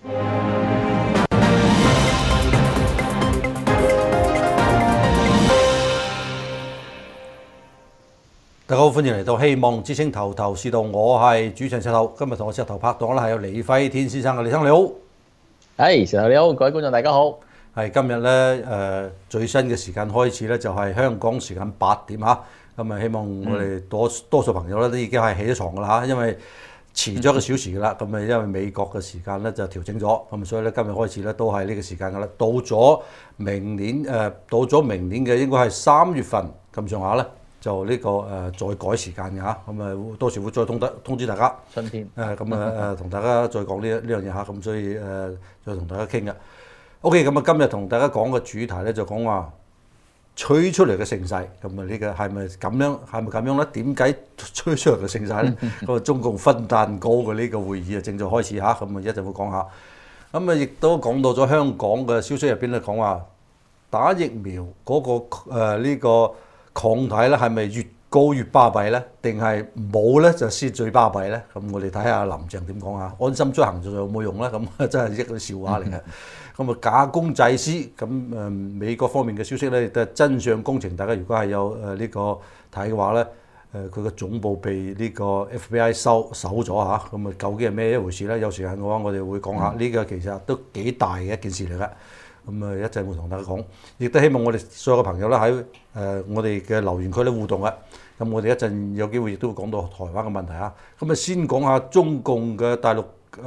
大家好，歡迎嚟到希望之星頭頭是道，我係主持人石頭。今日同我石頭拍檔咧係有李輝天先生嘅，李生你好。 係石頭你好，各位觀眾大家好。 係今日咧最新嘅時間開始咧就係香港時間8點嚇，咁啊希望我哋多數朋友咧都已經係起咗床㗎啦嚇，因為遲咗1個小時㗎啦，咁啊因為美國嘅時間咧就調整咗，咁所以咧今日開始咧都係呢個時間㗎啦。到咗明年嘅應該係3月份咁上下咧。就呢個再改時間嘅嚇，咁啊到時會再通知大家。 春天同大家再講呢樣嘢嚇，咁所以再同大家傾嘅。OK， 咁啊今日同大家講嘅主題咧就講話吹出嚟嘅盛世，咁啊呢個係咪咁樣咧？點解吹出嚟嘅盛世咧？咁啊中共分蛋糕嘅呢個會議啊正在開始嚇，咁啊一陣會講下。咁啊亦都講到咗香港嘅消息入邊咧，講話打疫苗嗰個呢個抗體咧係咪越高越巴閉咧？定係冇咧就先最巴閉咧？咁我哋睇下林鄭點講下。安心出行仲有冇用咧？咁真係一個笑話嚟嘅。咁啊假公濟私，咁美國方面嘅消息咧都係真相工程。大家如果係有呢個睇嘅話咧，佢嘅總部被呢個 FBI 搜咗嚇。咁啊究竟係咩一回事咧？有時間嘅話我哋會講下。呢個其實都幾大嘅一件事嚟嘅。咁啊，一陣會同大家講，亦都希望我哋所有嘅朋友咧喺我哋嘅留言區咧互動嘅。咁我哋一陣有機會亦都會講到台灣嘅問題啊。咁啊，先講下中共嘅第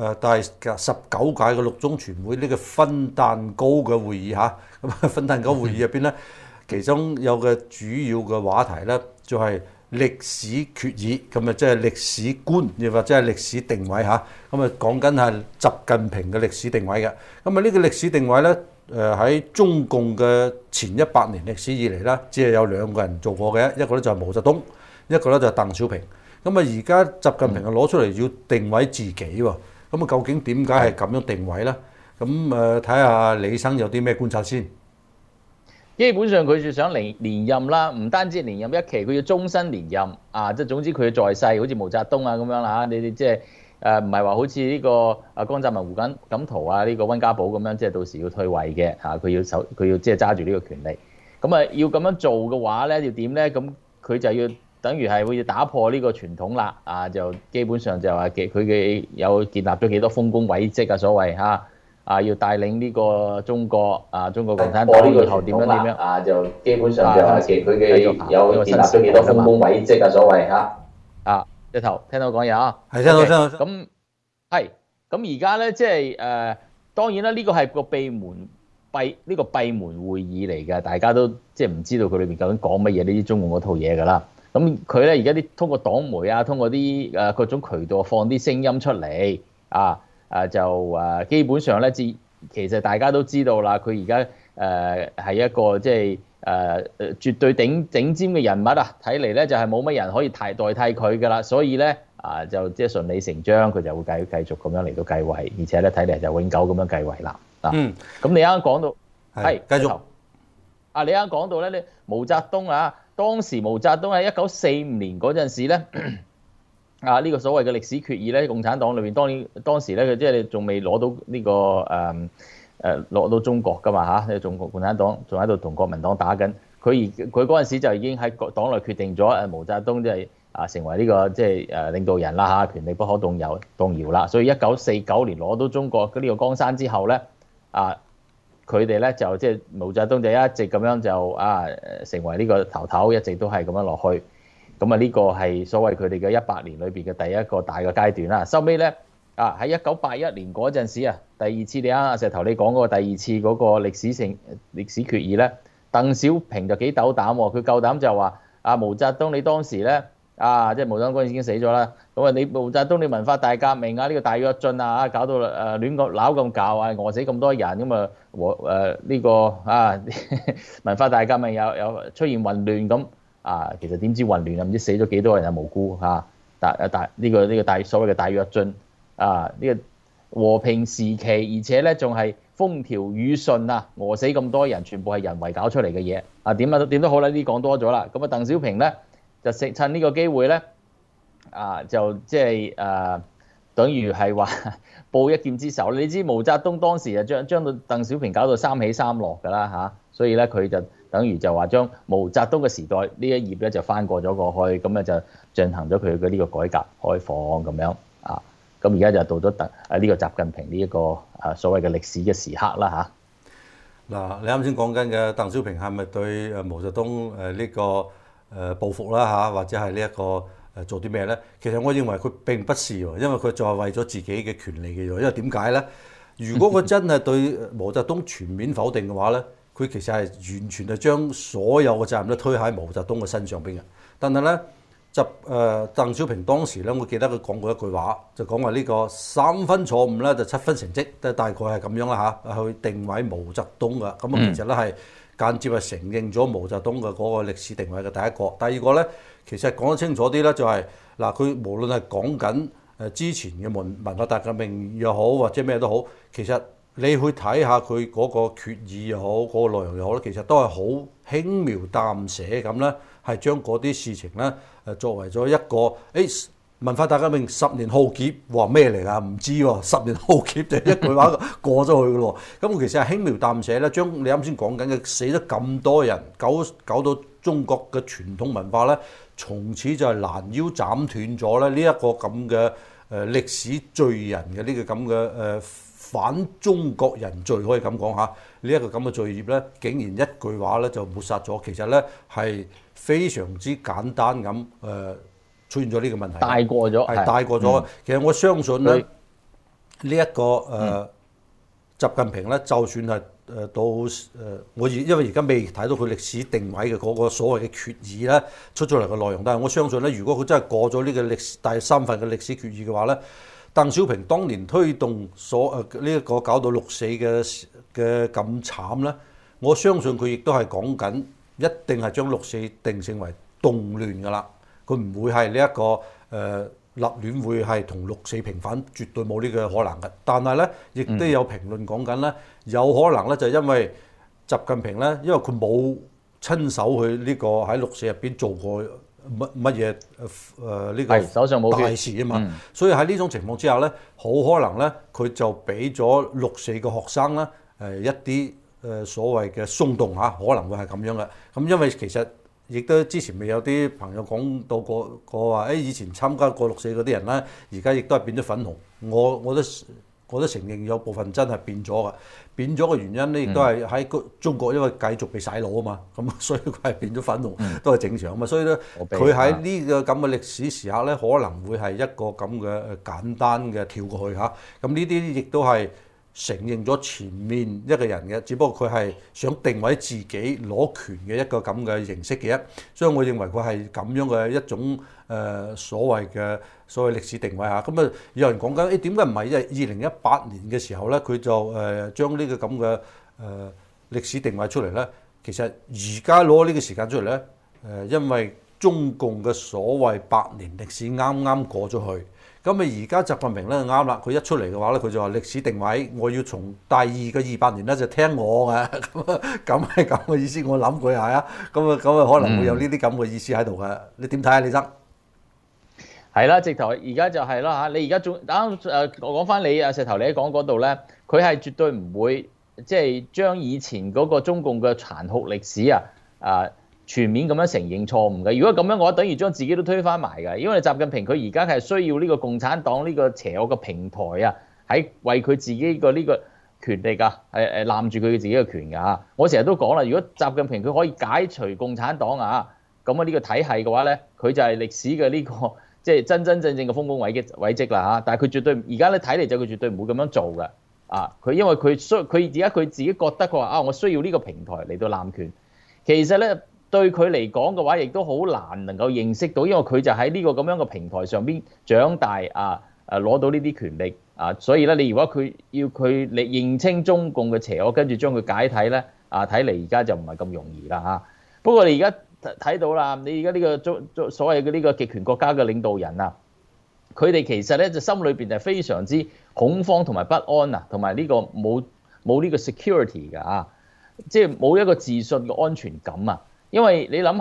19屆嘅六中全會呢個分蛋糕嘅會議嚇。咁啊，分蛋糕會議入邊咧，其中有嘅主要嘅話題咧就係歷史決議，咁啊即係歷史觀，亦或者係歷史定位嚇。咁啊講緊係習近平嘅歷史定位嘅。咁啊呢個歷史定位咧。喺中共嘅前100年歷史以嚟咧，只係有2個人做過嘅，一個咧就係毛澤東，一個咧就係鄧小平。咁啊，而家習近平啊攞出嚟要定位自己喎。咁啊，究竟點解係咁樣定位咧？咁睇下李生有啲咩觀察先。 基本上佢就想連任啦，唔單止連任一期，佢要終身連任啊！即係總之佢在世，好似毛澤東啊咁樣啦嚇，你即係。唔係話好似呢個江澤民、胡錦濤啊，呢個溫家寶咁樣，即係到時要退位嘅嚇，佢要即係揸住呢個權力。咁啊，要咁樣做嘅話咧，要點咧？咁佢就要等於係會打破呢個傳統啦。啊，就基本上就話佢嘅有建立咗幾多豐功偉績啊，所謂嚇啊，要帶領呢個中國共產黨以後點樣啊，就基本上就話佢嘅有建立咗幾多豐功偉績啊，所謂嚇啊。一頭聽到講嘢啊， 係聽到。 咁係咁而家咧，即係當然啦，呢個係個閉門會議嚟嘅，大家都即係唔知道佢裏邊究竟講乜嘢呢啲中共嗰套嘢㗎啦。咁佢咧而家啲通過黨媒啊，通過啲各種渠道放啲聲音出嚟就基本上咧，其實大家都知道啦，佢而家係一個即係。絕對頂尖嘅人物啊，睇嚟咧就係冇乜人可以代替佢噶啦，所以咧就即係順理成章，佢就會繼續咁樣嚟到繼位，而且咧睇嚟就永久咁樣繼位啦。咁你啱啱講到係繼續你啱啱講到咧，你毛澤東啊，當時毛澤東喺1945年嗰陣時咧呢個所謂嘅歷史決議咧，共產黨裏邊當時咧佢即係仲未攞到呢個落到中國噶嘛嚇，中國共產黨仲喺度同國民黨打緊，佢嗰陣時就已經喺黨內決定咗毛澤東即係成為呢個即係領導人啦嚇，權力不可動搖啦。所以1949年攞到中國呢個江山之後咧佢哋咧就即係毛澤東就一直咁樣就成為呢個頭，一直都係咁樣落去。咁呢個係所謂佢哋嘅100年裏邊嘅第一個大嘅階段啦。收尾咧喺1981年嗰陣時第二次石頭你講嗰個第二次嗰個歷史決議咧，鄧小平就幾斗膽喎，佢夠膽就話毛澤東你當時咧即係毛澤東嗰陣已經死咗啦，咁你毛澤東你文化大革命呢個大躍進搞到亂咁鬧咁搞餓死咁多人咁呢個文化大革命有出現混亂咁其實點知混亂唔知死咗幾多人無辜呢個所謂嘅大躍進呢個和平時期，而且咧仲係風調雨順餓死咁多人，全部係人為搞出嚟嘅嘢點都好啦，呢啲講多咗啦。咁鄧小平咧就趁呢個機會咧就即係等於係話報一劍之仇。你知毛澤東當時就將到鄧小平搞到三起三落㗎啦嚇，所以咧佢就等於就話將毛澤東嘅時代呢一頁咧就翻過咗過去，咁咧就進行咗佢嘅呢個改革開放咁樣啊。咁而家就到咗呢個習近平呢一個所謂嘅歷史嘅時刻啦嚇。 嗱，你啱先講緊嘅鄧小平係咪對毛澤東呢個報復啦嚇，或者係呢一個做啲咩咧？其實我認為佢並不是喎，因為佢就係為咗自己嘅權利嘅啫。因為點解咧？如果佢真係對毛澤東全面否定嘅話咧，佢其實係完全係將所有嘅責任都推喺毛澤東嘅身上邊嘅。但係咧，鄧小平當時咧，我記得佢講過一句話，就講話呢個3分錯誤咧就7分成績，都大概係咁樣啦嚇，去定位毛澤東嘅。咁啊，其實咧係間接係承認咗毛澤東嘅嗰個歷史定位嘅第一個。第二個咧，其實講得清楚啲咧，就係嗱，佢無論係講緊之前嘅文化大革命又好，或者咩都好，其實你去睇下佢嗰個決議又好，嗰個內容又好咧，其實都係好輕描淡寫咁咧，係將嗰啲事情咧作為咗一個文化大革命10年浩劫，話咩嚟㗎？唔知喎，10年浩劫就一句話過咗去㗎咯。咁其實係輕描淡寫咧，將你啱先講緊嘅死咗咁多人，搞到中國嘅傳統文化咧，從此就係攔腰斬斷咗咧呢一個咁嘅歷史罪人嘅呢個咁嘅反中國人罪，可以咁講嚇。呢一個咁嘅罪孽咧，竟然一句話咧就抹殺咗。其實咧係非常之簡單咁出現咗呢個問題， 大過咗， 係大過咗。其實我相信咧，呢一個習近平咧，就算係到因為而家未睇到佢歷史定位嘅嗰個所謂嘅決議咧出咗嚟嘅內容，但係我相信咧，如果佢真係過咗呢個第3份嘅歷史決議嘅話咧，鄧小平當年推動呢一個搞到6·4嘅咁慘咧，我相信佢亦都係講緊一定係將6·4定性為動亂㗎啦。佢唔會係呢一個立亂會係同6·4平反，絕對冇呢個可能嘅。但係咧，亦都有評論講緊咧，有可能咧就因為習近平咧，因為佢冇親手去呢個喺6·4入邊做過乜嘢呢個手上冇大事啊嘛，所以喺呢種情況之下咧，好可能咧佢就俾咗6·4嘅學生咧一啲所謂嘅鬆動嚇，可能會係咁樣嘅。咁因為其實亦都之前未有啲朋友講到過話，以前參加過6·4嗰啲人咧，而家亦都係變咗粉紅。我都承認有部分真係變咗嘅，變咗嘅原因咧，亦都係喺中國因為繼續被洗腦啊嘛，咁所以佢係變咗粉紅都係正常啊嘛。所以咧，佢喺呢個咁嘅歷史時刻咧，可能會係一個咁嘅簡單嘅跳過去嚇。咁呢啲亦都係承認咗前面一個人嘅，只不過佢係想定位自己攞權嘅一個咁嘅形式嘅啫。所以我認為佢係咁樣嘅一種所謂歷史定位嚇。咁啊，有人講緊點解唔係2018年嘅時候咧，佢就將呢個咁嘅歷史定位出嚟咧？其實而家攞呢個時間出嚟咧，因為中共嘅所謂100年歷史啱啱過咗去。咁啊，而家習近平咧啱啦，佢一出嚟嘅話咧，佢就話歷史定位，我要從第二個200年咧就聽我嘅，咁係咁嘅意思。我諗佢係啊，咁啊可能會有呢啲咁嘅意思喺度嘅。你點睇啊，李生？ 係啦，直頭而家就係啦嚇。你而家仲啱我講翻你石頭你講嗰度咧，佢係絕對唔會即係將以前嗰個中共嘅殘酷歷史全面咁樣承認錯誤嘅。如果咁樣嘅話，等於將自己都推翻埋嘅。因為習近平佢而家係需要呢個共產黨呢個邪惡嘅平台啊，喺為佢自己個呢個權力啊，攬住佢自己嘅權㗎。我成日都講啦，如果習近平佢可以解除共產黨咁呢個體系嘅話咧，佢就係歷史嘅呢個即係真正嘅豐功偉績啦。但係佢絕對而家咧睇嚟就佢絕對唔會咁樣做嘅。佢因為佢而家佢自己覺得佢話我需要呢個平台嚟到攬權，其實咧。對佢嚟講嘅話，亦都好難能夠認識到，因為佢就喺呢個咁樣嘅平台上邊長大攞到呢啲權力所以咧，你如果要佢認清中共嘅邪惡，跟住將佢解體咧睇嚟而家就唔係咁容易啦不過你而家睇到啦，你而家呢個所謂嘅呢個極權國家嘅領導人佢哋其實咧就心裏邊係非常之恐慌同埋不安同埋呢個冇呢個 security 㗎即係冇一個自信嘅安全感因為你諗下，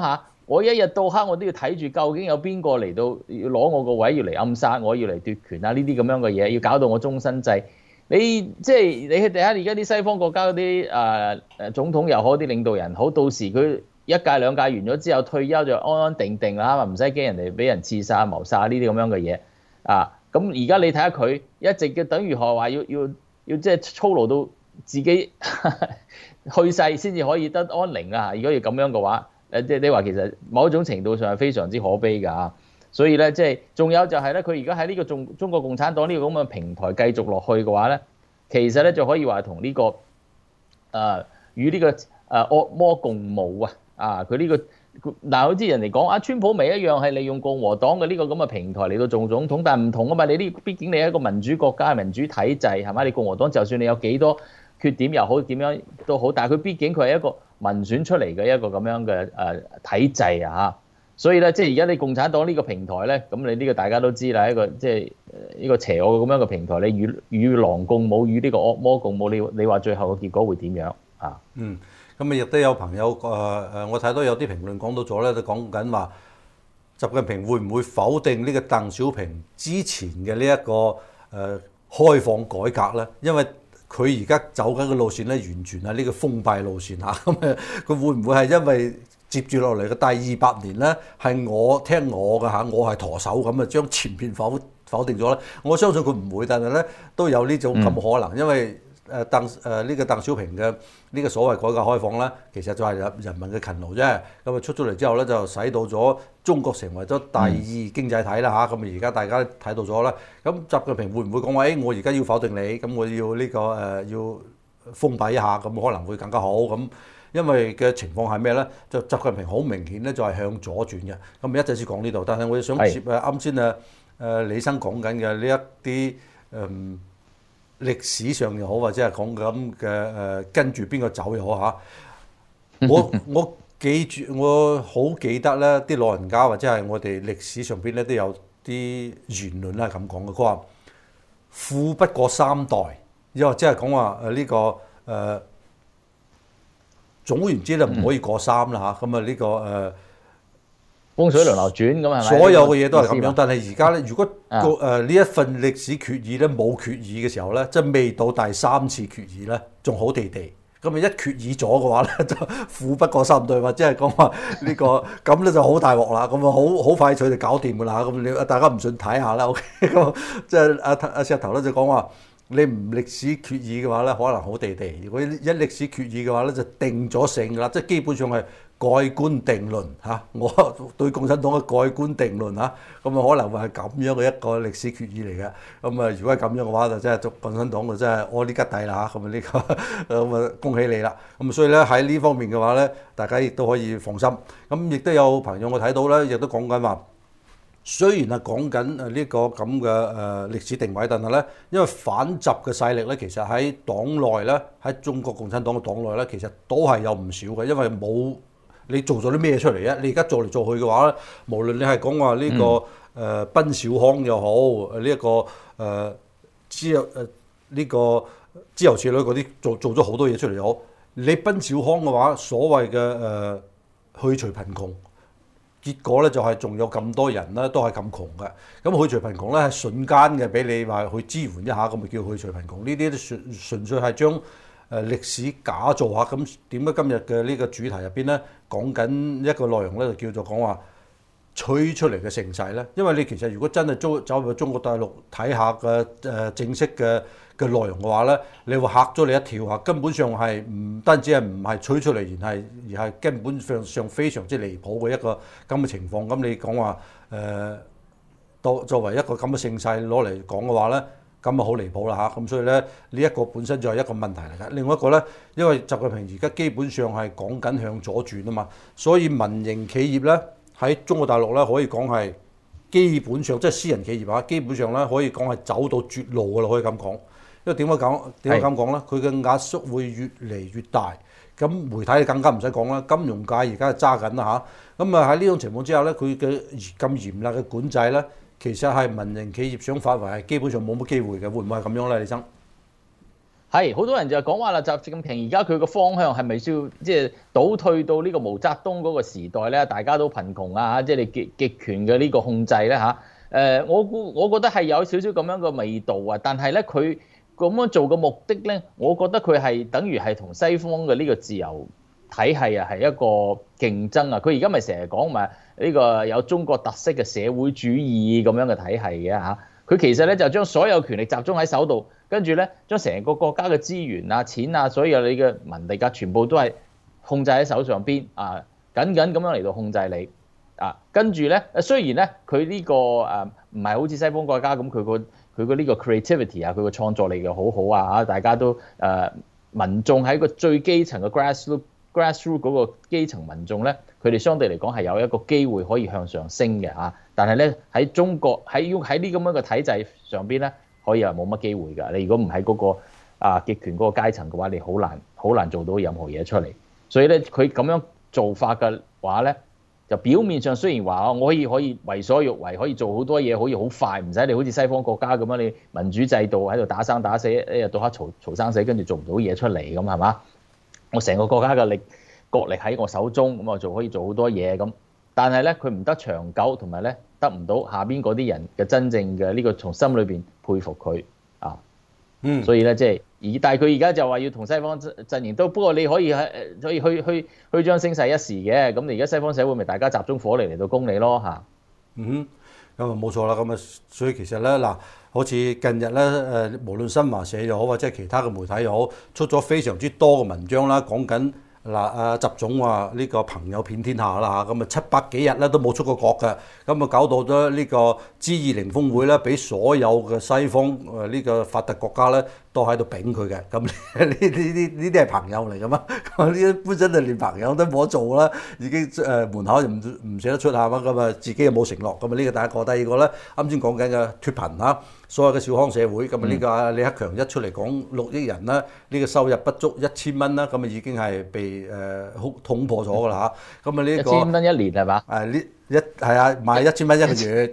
我一日到黑我都要睇住究竟有邊個嚟到要攞我個位，要嚟暗殺我，要嚟奪權啊！呢啲咁樣嘅嘢，要搞到我終身制。你即係你去睇下而家啲西方國家嗰啲總統又好，啲領導人好，到時佢一屆兩屆完咗之後退休就安安定定啦，唔使驚人哋俾人刺殺、謀殺呢啲咁樣嘅嘢啊！咁而家你睇下佢一直嘅等於話要即係操勞到自己去世先至可以得安寧啊！如果要咁樣嘅話，即係你話其實某一種程度上係非常之可悲㗎。所以咧，即係仲有就係咧，佢而家喺呢個中國共產黨呢個咁嘅平台繼續落去嘅話咧，其實咧就可以話同呢個與呢個惡魔共舞啊！佢呢個嗱，好似人哋講川普咪一樣係利用共和黨嘅呢個咁嘅平台嚟到做總統，但係唔同啊嘛！你呢畢竟你係一個民主國家、民主體制係咪？你共和黨就算你有幾多缺點又好點樣都好，但係佢畢竟佢係一個民選出嚟嘅一個咁樣嘅體制啊！所以咧，即係而家你共產黨呢個平台咧，咁你呢個大家都知啦，一個即係呢個邪惡咁樣嘅平台，你與狼共舞，與呢個惡魔共舞，你話最後嘅結果會點樣啊？ 咁亦都有朋友我睇到有啲評論講到咗咧，都講緊話習近平會唔會否定呢個鄧小平之前嘅呢一個開放改革咧？因為佢而家走緊嘅路線咧，完全係呢個封閉路線嚇。咁佢會唔會係因為接住落嚟嘅第200年咧，係我聽我嘅嚇，我係舵手咁啊，將前面否定咗咧？我相信佢唔會，但係咧都有呢種咁可能，因為呢個鄧小平嘅呢個所謂改革開放咧，其實就係人民嘅勤勞啫。咁啊出咗嚟之後咧，就使到咗中國成為咗第2經濟體啦嚇。咁啊而家大家睇到咗啦。咁習近平會唔會講話？我而家要否定你，咁我要呢個要封閉一下，咁可能會更加好咁。因為嘅情況係咩咧？就習近平好明顯咧，就係向左轉嘅。咁一陣先講呢度，但係我想接啱先李生講緊嘅呢一啲歷史上又好，或者係講咁嘅跟住邊個走又好嚇。我記住，我好記得咧，啲老人家或者係我哋歷史上邊咧都有啲言論係咁講嘅。佢話富不過3代，又或者係講話呢個總言之就唔可以過3啦嚇。咁啊呢個風水輪流轉咁係咪？ 所有嘅嘢都係咁樣，但係而家咧，如果呢一份歷史決議咧冇決議嘅時候咧，即係未到第3次決議咧，仲好地地。咁啊一決議咗嘅話咧，就富不過3代，或者係講話呢個咁咧就好大鑊啦。咁啊好快脆就搞掂㗎啦。咁你大家唔信睇下啦。OK， 咁即係阿石頭咧就講話。你唔歷史決議嘅話咧，可能好地地；如果一歷史決議嘅話咧，就定咗性㗎啦，即係基本上係蓋棺定論嚇。我對共產黨嘅蓋棺定論嚇，咁啊可能會係咁樣嘅一個歷史決議嚟嘅。咁啊，如果係咁樣嘅話，就真係共產黨就真係屙呢吉底啦嚇。咁啊呢個咁啊恭喜你啦。咁所以咧喺呢方面嘅話咧，大家亦都可以放心。咁亦都有朋友我睇到咧，亦都講緊話。雖然係講緊呢個咁嘅歷史定位，但係咧，因為反習嘅勢力咧，其實喺黨內咧，喺中國共產黨嘅黨內咧，其實都係有唔少嘅。因為冇你做咗啲咩出嚟啊？你而家做嚟做去嘅話咧，無論你係講話呢個賓小康又好，呢一個呢個之後此類嗰啲做咗好多嘢出嚟又好，你賓小康嘅話，所謂嘅去除貧窮。結果咧就係仲有咁多人咧都係咁窮嘅，咁去除貧窮咧係瞬間嘅，俾你話去支援一下，咁咪叫去除貧窮。呢啲都純粹係將歷史假造下。咁點解今日嘅呢個主題入邊咧講緊一個內容咧，就叫做講話吹出嚟嘅盛世咧？因為你其實如果真係走入中國大陸睇下嘅正式嘅內容嘅話咧，你會嚇咗你一跳嚇，根本上係唔單止係唔係吹出嚟，而係根本上非常之離譜嘅一個咁嘅情況。咁你講話作為一個咁嘅盛世攞嚟講嘅話咧，咁啊好離譜啦嚇。咁所以咧呢一個本身就係一個問題嚟嘅。另外一個咧，因為習近平而家基本上係講緊向左轉啊嘛，所以民營企業咧喺中國大陸咧可以講係基本上即係私人企業啊，基本上咧可以講係走到絕路㗎啦，可以咁講。因為點解咁講咧？佢嘅壓縮會越嚟越大，咁媒體更加唔使講啦。金融界而家係揸緊啦嚇，咁啊喺呢種情況之下咧，佢嘅咁嚴厲嘅管制咧，其實係民營企業想發圍係基本上冇乜機會嘅，會唔會係咁樣咧？李生？ 係係好多人就講話啦，習近平而家佢個方向係咪需要即係倒退到呢個毛澤東嗰個時代咧？大家都貧窮啊，即係你極權嘅呢個控制咧嚇。我覺得係有少少咁樣嘅味道啊，但係咧佢咁樣做嘅目的咧，我覺得佢係等於係同西方嘅呢個自由體系啊係一個競爭啊。佢而家咪成日講埋呢個有中國特色嘅社會主義咁樣嘅體系嘅嚇。佢其實咧就將所有權力集中喺手度，跟住咧將成個國家嘅資源啊、錢啊，所有你嘅民力啊，全部都係控制喺手上邊啊，緊緊咁樣嚟到控制你啊。跟住咧，雖然咧佢呢個唔係好似西方國家咁，佢個呢個 creativity 啊，佢個創作力又好好啊，大家都民眾喺個最基層嘅 grassroot 嗰個基層民眾咧，佢哋相對嚟講係有一個機會可以向上升嘅嚇。但係咧喺中國喺呢咁樣嘅體制上邊咧，可以話冇乜機會㗎。你如果唔喺嗰個極權嗰個階層嘅話，你好難做到任何嘢出嚟。所以咧，佢咁樣做法嘅話咧，就表面上雖然話我可以為所欲為，可以做好多嘢，可以好快，唔使你好似西方國家咁樣，你民主制度喺度打生打死，一日到黑嘈生死，跟住做唔到嘢出嚟咁係嘛？我成個國家嘅國力喺我手中，咁我可以做好多嘢咁。但係咧，佢唔得長久，同埋咧得唔到下邊嗰啲人嘅真正嘅呢個從心裏邊佩服佢啊。所以咧即係但係佢而家就話要同西方陣營都，不過你可以虛張聲勢一時嘅。咁你而家西方社會咪大家集中火力嚟到攻你咯嚇。 咁啊冇錯啦。咁啊，所以其實咧嗱，好似近日咧無論新華社又好，或者其他嘅媒體又好，出咗非常之多嘅文章啦，講緊。嗱，習總話呢個朋友遍天下啦嚇，咁啊700幾日咧都冇出過國嘅，咁啊搞到咗呢個 G20峰會咧，俾所有嘅西方呢個發達國家咧都喺度抦佢嘅，咁呢啲係朋友嚟噶嘛？呢啲本身就連朋友都冇得做啦，已經門口就唔捨得出下嘛，咁啊自己又冇承諾，咁啊呢個第一個，第二個咧啱先講緊嘅脫貧嚇。所有嘅小康社會，咁啊呢個李克強一出嚟講6億人啦，呢個收入不足1000蚊啦，咁啊已經係被捅破咗㗎啦嚇。咁啊呢個 1000蚊一年係嘛？ 係啊，賣1000蚊一個月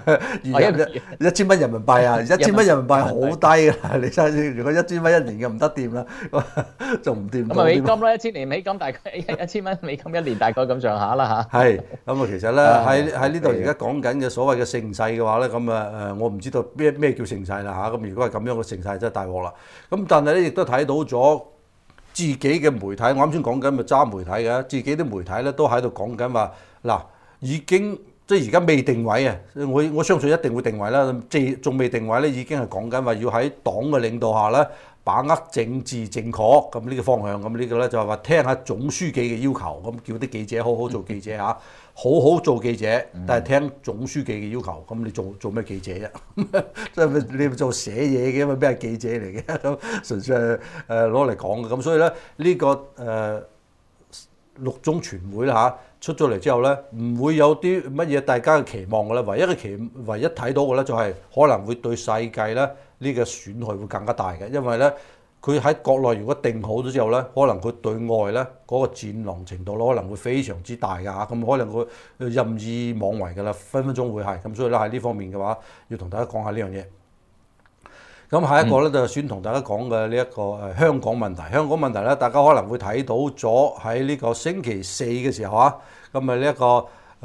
，1000蚊人民幣啊，1000蚊人民幣好低㗎啦！你睇如果1000蚊一年嘅唔得掂啦，仲唔掂？ 咁啊美金啦，1000年美金大概1000蚊美金一年大概咁上下啦嚇。 係咁啊，其實咧喺呢度而家講緊嘅所謂嘅盛世嘅話咧，咁啊我唔知道咩叫盛世啦嚇。咁如果係咁樣嘅盛世，真係大鑊啦。咁但係咧亦都睇到咗自己嘅媒體，我啱先講緊咪揸媒體嘅，自己啲媒體咧都喺度講緊話嗱。已經即係而家未定位啊！我相信一定會定位啦。即仲未定位咧，已經係講緊話要喺黨嘅領導下咧，把握政治正確咁呢個方向。咁呢個咧就係話聽下總書記嘅要求，咁叫啲記者好好做記者嚇，好好做記者，但係聽總書記嘅要求。咁你做咩記者啫？即係你做寫嘢嘅嘛？咩係記者嚟嘅？咁純粹係攞嚟講嘅。咁所以咧呢個六中全會啦嚇。出咗嚟之後咧，唔會有啲乜嘢大家嘅期望嘅咧。唯一睇到嘅咧，就係可能會對世界咧呢個損害會更加大嘅，因為咧佢喺國內如果定好咗之後咧，可能佢對外咧嗰個戰狼程度咧可能會非常之大㗎嚇，咁可能佢任意妄為㗎啦，分分鐘會係咁，所以咧喺呢方面嘅話，要同大家講下呢樣嘢。咁下一個咧就先同大家講嘅呢一個香港問題。香港問題咧，大家可能會睇到咗喺呢個星期4嘅時候啊，咁啊呢一個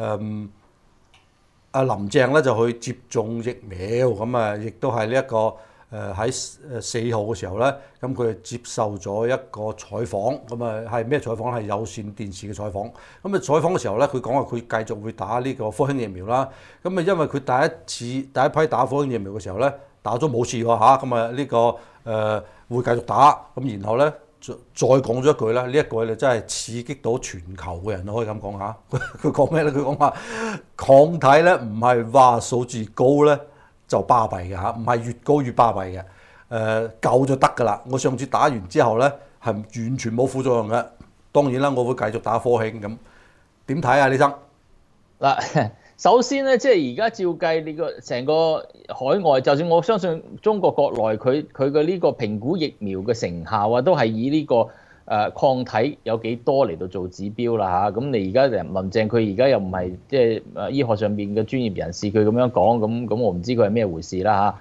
阿林鄭咧就去接種疫苗，咁啊亦都係呢一個喺4號嘅時候咧，咁佢接受咗一個採訪，咁啊係咩採訪？係有線電視嘅採訪。咁啊採訪嘅時候咧，佢講話佢繼續會打呢個科興疫苗啦。咁啊因為佢第一批打科興疫苗嘅時候咧，打咗冇事喎嚇，咁啊呢個會繼續打，咁然後咧再講咗一句啦，呢一句咧真係刺激到全球嘅人都可以咁講嚇。佢講咩咧？佢講話抗體咧唔係話數字高咧就巴閉嘅嚇，唔係越高越巴閉嘅，夠就得㗎啦。我上次打完之後咧係完全冇副作用嘅。當然啦，我會繼續打科興咁。點睇啊，李生？ 嗱。首先咧，即係而家照計，你個成個海外，就算我相信中國國內佢嘅呢個評估疫苗嘅成效啊，都係以呢個抗體有幾多嚟到做指標啦嚇。咁你而家林鄭佢而家又唔係即係醫學上邊嘅專業人士，佢咁樣講，咁我唔知佢係咩回事啦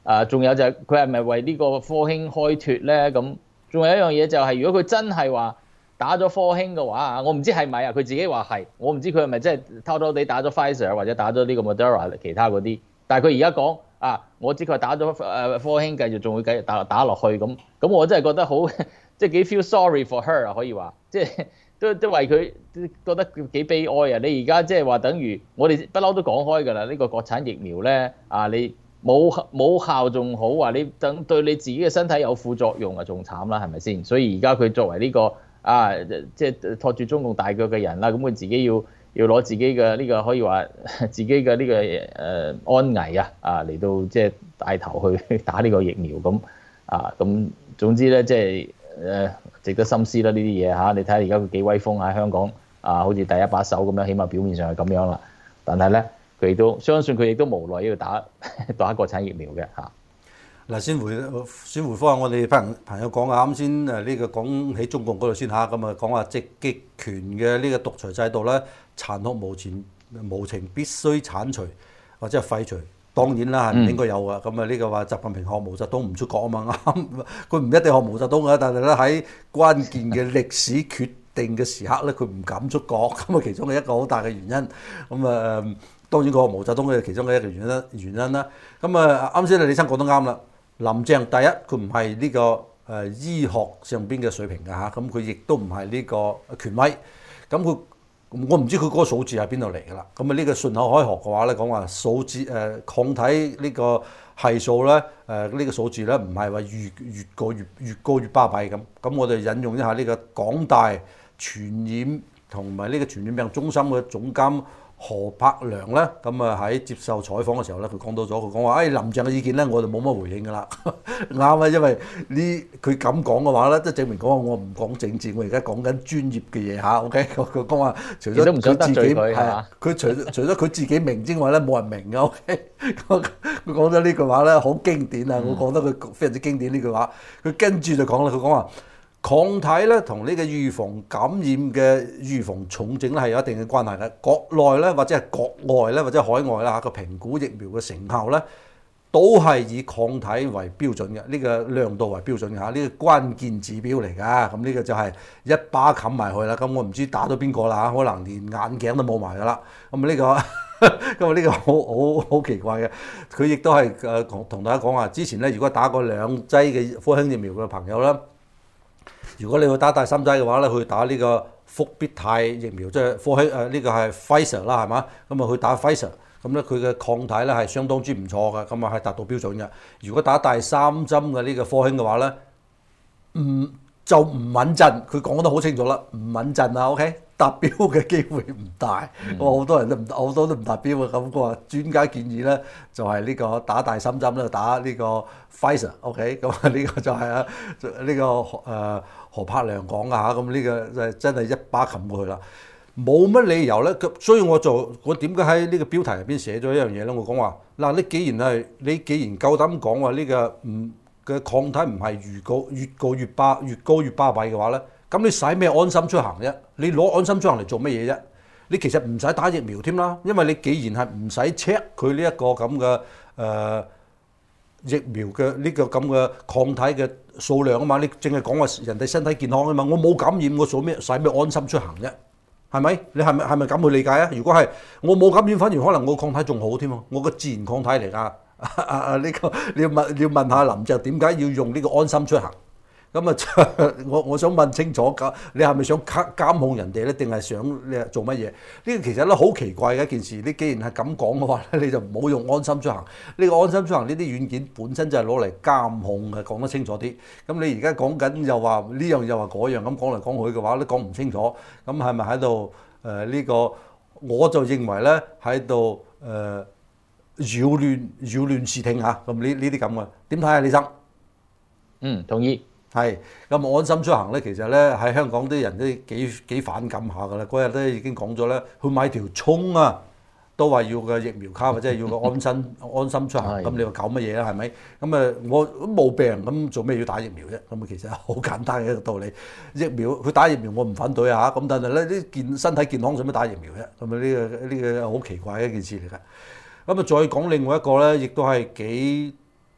仲有就係佢係咪為呢個科興開脱咧？咁仲有一樣嘢就係，如果佢真係話打咗科興嘅話，我唔知係咪啊？佢自己話係，我唔知佢係咪真係偷偷地打咗 Pfizer 或者打咗呢個 Moderna 其他嗰啲。但係佢而家講我知佢打咗科興，繼續仲會繼續打落去咁，我真係覺得好即係幾 feel sorry for her 啊，可以話即係都為佢覺得幾悲哀啊！你而家即係話等於我哋不嬲都講開㗎啦，呢個國產疫苗咧你冇效仲好，話你等對你自己嘅身體有副作用啊，仲慘啦，係咪先？所以而家佢作為呢個即係托住中共大腳嘅人啦，咁佢自己要攞自己嘅呢個可以話自己嘅呢個安危嚟到即係帶頭去打呢個疫苗咁總之咧即係值得深思啦呢啲嘢嚇。你睇下而家佢幾威風喺香港好似第一把手咁樣，起碼表面上係咁樣啦。但係咧佢亦都相信佢亦都無奈要打國產疫苗嘅嚇。 嗱，先回覆下我哋朋友講啱先呢個講起中共嗰度先嚇，咁講話極權嘅呢個獨裁制度咧，殘酷無情，必須剷除或者係廢除。當然啦，係唔應該有㗎。咁呢個話習近平學毛澤東唔出國啊嘛，啱。佢唔一定學毛澤東㗎，但係咧喺關鍵嘅歷史決定嘅時刻咧，佢唔敢出國。咁其中嘅一個好大嘅原因。當然佢學毛澤東嘅其中嘅一個原因啦。啱先李生講得啱啦。林鄭第一，佢唔係呢個醫學上邊嘅水平㗎嚇，咁佢亦都唔係呢個權威。咁我唔知佢嗰個數字喺邊度嚟㗎啦。咁呢個順口開河嘅話咧，講話數字抗體呢個係數咧呢個數字咧，唔係話越高越巴閉咁。咁我哋引用一下呢個港大傳染同埋呢個傳染病中心嘅總監何柏良咧，喺接受採訪嘅時候咧，佢講到咗，佢講話林鄭嘅意見咧，我就冇乜回應㗎啦，啱啊，因為佢咁講嘅話咧，即係證明講我唔講政治，我而家講緊專業嘅嘢嚇 ，OK， 佢講話除咗佢自己係佢除咗佢自己明之外咧，冇人明嘅 ，OK， 佢講咗呢句話咧，好經典啊，我覺得佢非常之經典呢句話，佢跟住就講啦，佢講話。抗體咧同呢個預防感染嘅預防重症咧係有一定嘅關係嘅。國內咧或者係國外咧或者海外啦個評估疫苗嘅成效咧，都係以抗體為標準嘅，呢個亮度為標準嘅嚇，呢個關鍵指標嚟㗎。咁呢個就係一巴冚埋去啦。咁我唔知打到邊個啦嚇，可能連眼鏡都冇埋㗎啦。咁呢個咁呢個好奇怪嘅。佢亦都係同大家講話，之前咧如果打過2劑嘅科興疫苗嘅朋友啦。如果你去打第3劑嘅話咧，去打呢個復必泰疫苗，即係科興呢個係 Pfizer 啦，係嘛？咁去打 Pfizer，咁咧佢嘅抗體咧係相當之唔錯嘅，咁係達到標準嘅。如果打第3針嘅呢個科興嘅話咧，就唔穩陣，佢講得好清楚啦，唔穩陣啊 ，OK， 達標嘅機會唔大。好多人都好多都唔達標嘅，咁佢話專家建議咧就係呢個打第3針咧，打呢個 Pfizer，OK， 咁呢個就係呢個何柏良講啊嚇，咁呢個就真係一巴冚過去啦，冇乜理由咧。所以我點解喺呢個標題入邊寫咗一樣嘢咧？我講話嗱，你既然夠膽講話呢個嘅抗體唔係越高越巴閉嘅話咧，咁你使咩安心出行啫？你攞安心出行嚟做乜嘢啫？你其實唔使打疫苗添啦，因為你既然係唔使 check 佢呢一個咁嘅疫苗嘅呢個咁嘅抗體嘅數量啊嘛，你淨係講話人哋身體健康啊嘛，我冇感染，我使咩安心出行啫？係咪？你係咪咁去理解啊？如果係我冇感染，反而可能我抗體仲好添喎，我個自然抗體嚟㗎。呢個你要問下林鄭點解要用呢個安心出行？咁我想問清楚，你係咪想監控人哋咧，定係想你做乜嘢？呢個其實咧好奇怪嘅一件事。你既然係咁講嘅話咧，你就唔好用安心出行。呢個安心出行呢啲軟件本身就係攞嚟監控嘅，講得清楚啲。咁你而家講緊又話呢樣又話嗰樣，咁講嚟講去嘅話都講唔清楚。咁係咪喺度呢個？我就認為咧喺度擾亂視聽嚇。咁呢啲咁嘅點睇啊，李生？ 同意。 係咁安心出行咧，其實咧喺香港啲人都幾反感下噶啦。嗰日都已經講咗咧，去買條葱啊，都話要個疫苗卡或者係要個安心出行。咁你話搞乜嘢啦？係咪？咁我冇病，咁做咩要打疫苗啫？咁其實好簡單嘅一個道理。疫苗佢打疫苗我唔反對啊，咁但係咧啲身體健康使乜打疫苗啫？咁呢個好奇怪嘅一件事嚟㗎。咁再講另外一個咧，亦都係幾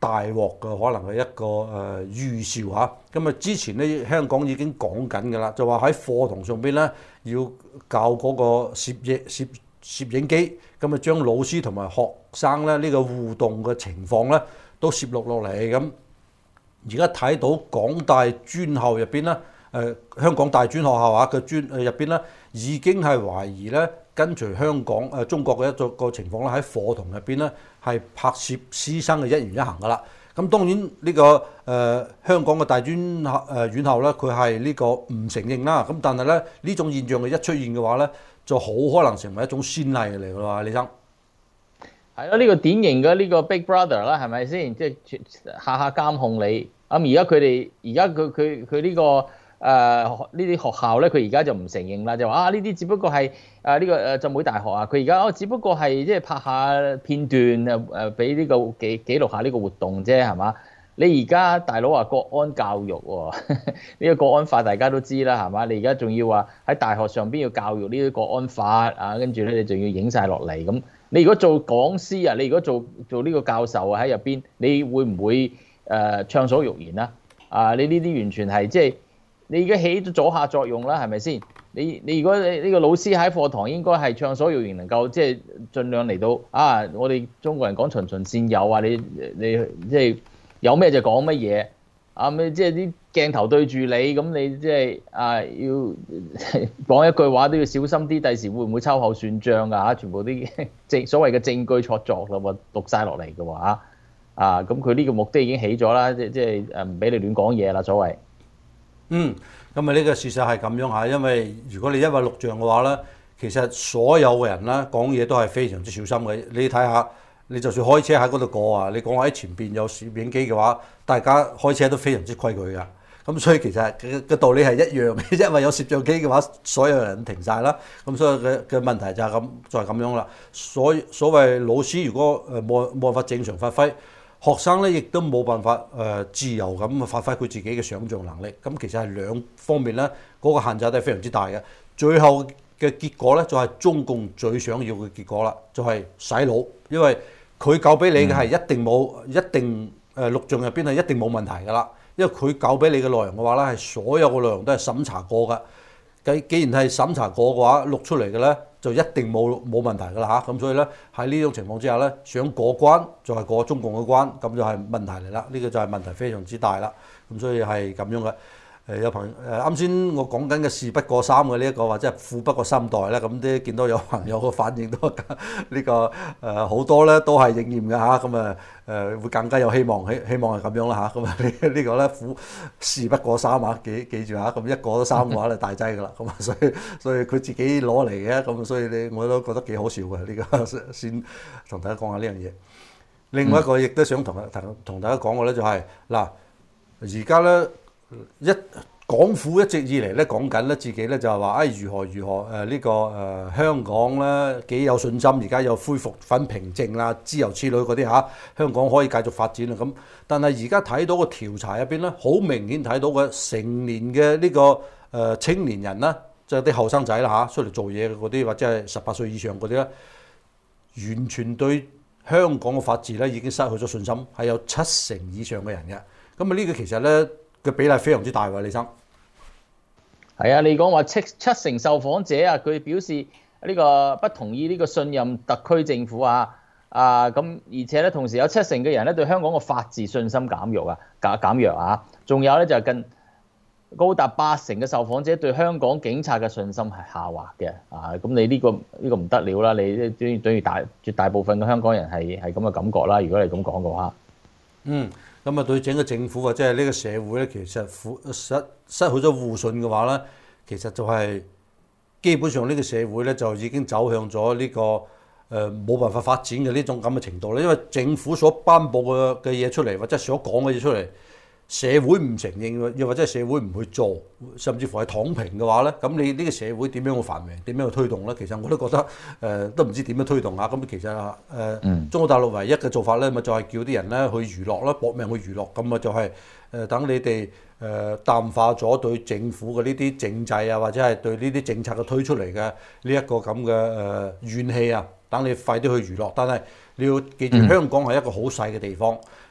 大鑊嘅可能係一個預兆嚇。咁啊之前咧香港已經講緊㗎啦，就話喺課堂上邊咧要教嗰個攝影機，咁啊將老師同埋學生咧呢個互動嘅情況咧都攝錄落嚟咁。而家睇到港大專校入邊咧，香港大專學校嘅入邊咧，已經係懷疑咧跟隨香港中國嘅一個情況咧，喺課堂入邊咧係拍攝師生嘅一言一行噶啦。咁當然呢個香港嘅大專院校咧，佢係呢個唔承認啦。咁但係咧呢種現象嘅一出現嘅話咧，就好可能成為一種先例嚟㗎啦，李生。 係咯，呢個典型嘅呢個 Big Brother 啦，係咪先？即係下下監控你。咁而家佢呢個呢啲學校咧，佢而家就唔承認啦，就話呢啲只不過係呢個浸會大學啊，佢而家只不過係即係拍下片段俾呢個記錄下呢個活動啫，係嘛？你而家大佬話國安教育喎，呢個國安法大家都知啦，係嘛？你而家仲要話喺大學上邊要教育呢啲國安法啊，跟住咧你仲要影晒落嚟咁。你如果做講師啊，你如果做呢個教授啊喺入邊，你會唔會暢所欲言啦？你呢啲完全係即係你而家起咗阻嚇作用啦，係咪先？你如果呢個老師喺課堂應該係暢所欲言，能夠即係盡量嚟到我哋中國人講循循善誘啊！你即係有咩就講乜嘢即係啲鏡頭對住你，咁你即係要講一句話都要小心啲，第時會唔會秋後算賬㗎？全部啲所謂嘅證據錯作啦喎，讀晒落嚟嘅喎咁佢呢個目的已經起咗啦，即係唔俾你亂講嘢啦，所謂。 咁呢個事實係咁樣嚇，因為如果你一話錄像嘅話咧，其實所有嘅人咧講嘢都係非常之小心嘅。你睇下，你就算開車喺嗰度過啊，你講喺前邊有攝影機嘅話，大家開車都非常之規矩㗎。咁所以其實嘅道理係一樣嘅，因為有攝像機嘅話，所有人停晒啦。咁所以嘅問題就係咁樣啦。所謂老師如果冇辦法正常發揮，學生咧亦都冇辦法自由咁發揮佢自己嘅想像能力。咁其實係兩方面咧，嗰個限制都係非常之大嘅。最後嘅結果咧，就係中共最想要嘅結果啦，就係洗腦，因為佢教俾你嘅係一定錄像入邊係一定冇問題㗎啦。因為佢教俾你嘅內容嘅話咧，係所有嘅內容都係審查過㗎。既然係審查過嘅話，錄出嚟嘅咧就一定冇問題㗎啦嚇。咁所以咧喺呢種情況之下咧，想過關就係過中共嘅關，咁就係問題嚟啦。呢個就係問題非常之大啦。咁所以係咁樣嘅。有朋友啱先我講緊嘅事不過三嘅呢一個，或者係富不過三代咧，咁啲見到有朋友嘅反應都呢個好多咧都係應驗嘅嚇，咁會更加有希望，希望係咁樣啦嚇。咁呢個咧事不過三啊，記住嚇，咁一過咗三嘅話咧大劑㗎啦。咁所以佢自己攞嚟嘅，咁所以我都覺得幾好笑嘅呢個，先同大家講下呢樣嘢。另外一個亦都想同大家講嘅咧就係嗱，而家咧。港府一直以嚟咧講緊咧自己咧就係話如何呢個香港咧幾有信心，而家又恢復返平靜啦、自由之類嗰啲嚇，香港可以繼續發展啦咁。但係而家睇到個調查入邊咧，好明顯睇到嘅成年嘅呢個青年人啦，即係啲後生仔啦嚇，出嚟做嘢嘅嗰啲或者係18歲以上嗰啲咧，完全對香港嘅法治咧已經失去咗信心，係有70%以上嘅人嘅。咁呢個其實咧嘅比例非常之大喎，李生。 係啊，你講話七成受訪者佢表示呢個不同意呢個信任特區政府咁而且咧同時有70%嘅人咧對香港嘅法治信心減弱仲有咧就係更高達80%嘅受訪者對香港警察嘅信心係下滑嘅咁你呢個唔得了啦，你對於絕大部分嘅香港人係咁嘅感覺啦，如果你咁講嘅話。 咁對整個政府或者係呢個社會咧，其實失去咗互信嘅話咧，其實就係基本上呢個社會咧就已經走向咗呢個冇辦法發展嘅呢種咁嘅程度咧，因為政府所頒布嘅嘢出嚟，或者所講嘅嘢出嚟，社會唔承認，又或者係社會唔去做，甚至乎係躺平嘅話咧，咁你呢個社會點樣去繁榮，點樣去推動咧？其實我都覺得都唔知點樣推動啊！咁其實中國大陸唯一嘅做法咧，咪就係叫啲人咧去娛樂啦，搏命去娛樂，咁就係等你哋淡化咗對政府嘅呢啲政制啊，或者係對呢啲政策嘅推出嚟嘅呢一個咁嘅怨氣啊，等你快啲去娛樂。但係你要記住，香港係一個好細嘅地方。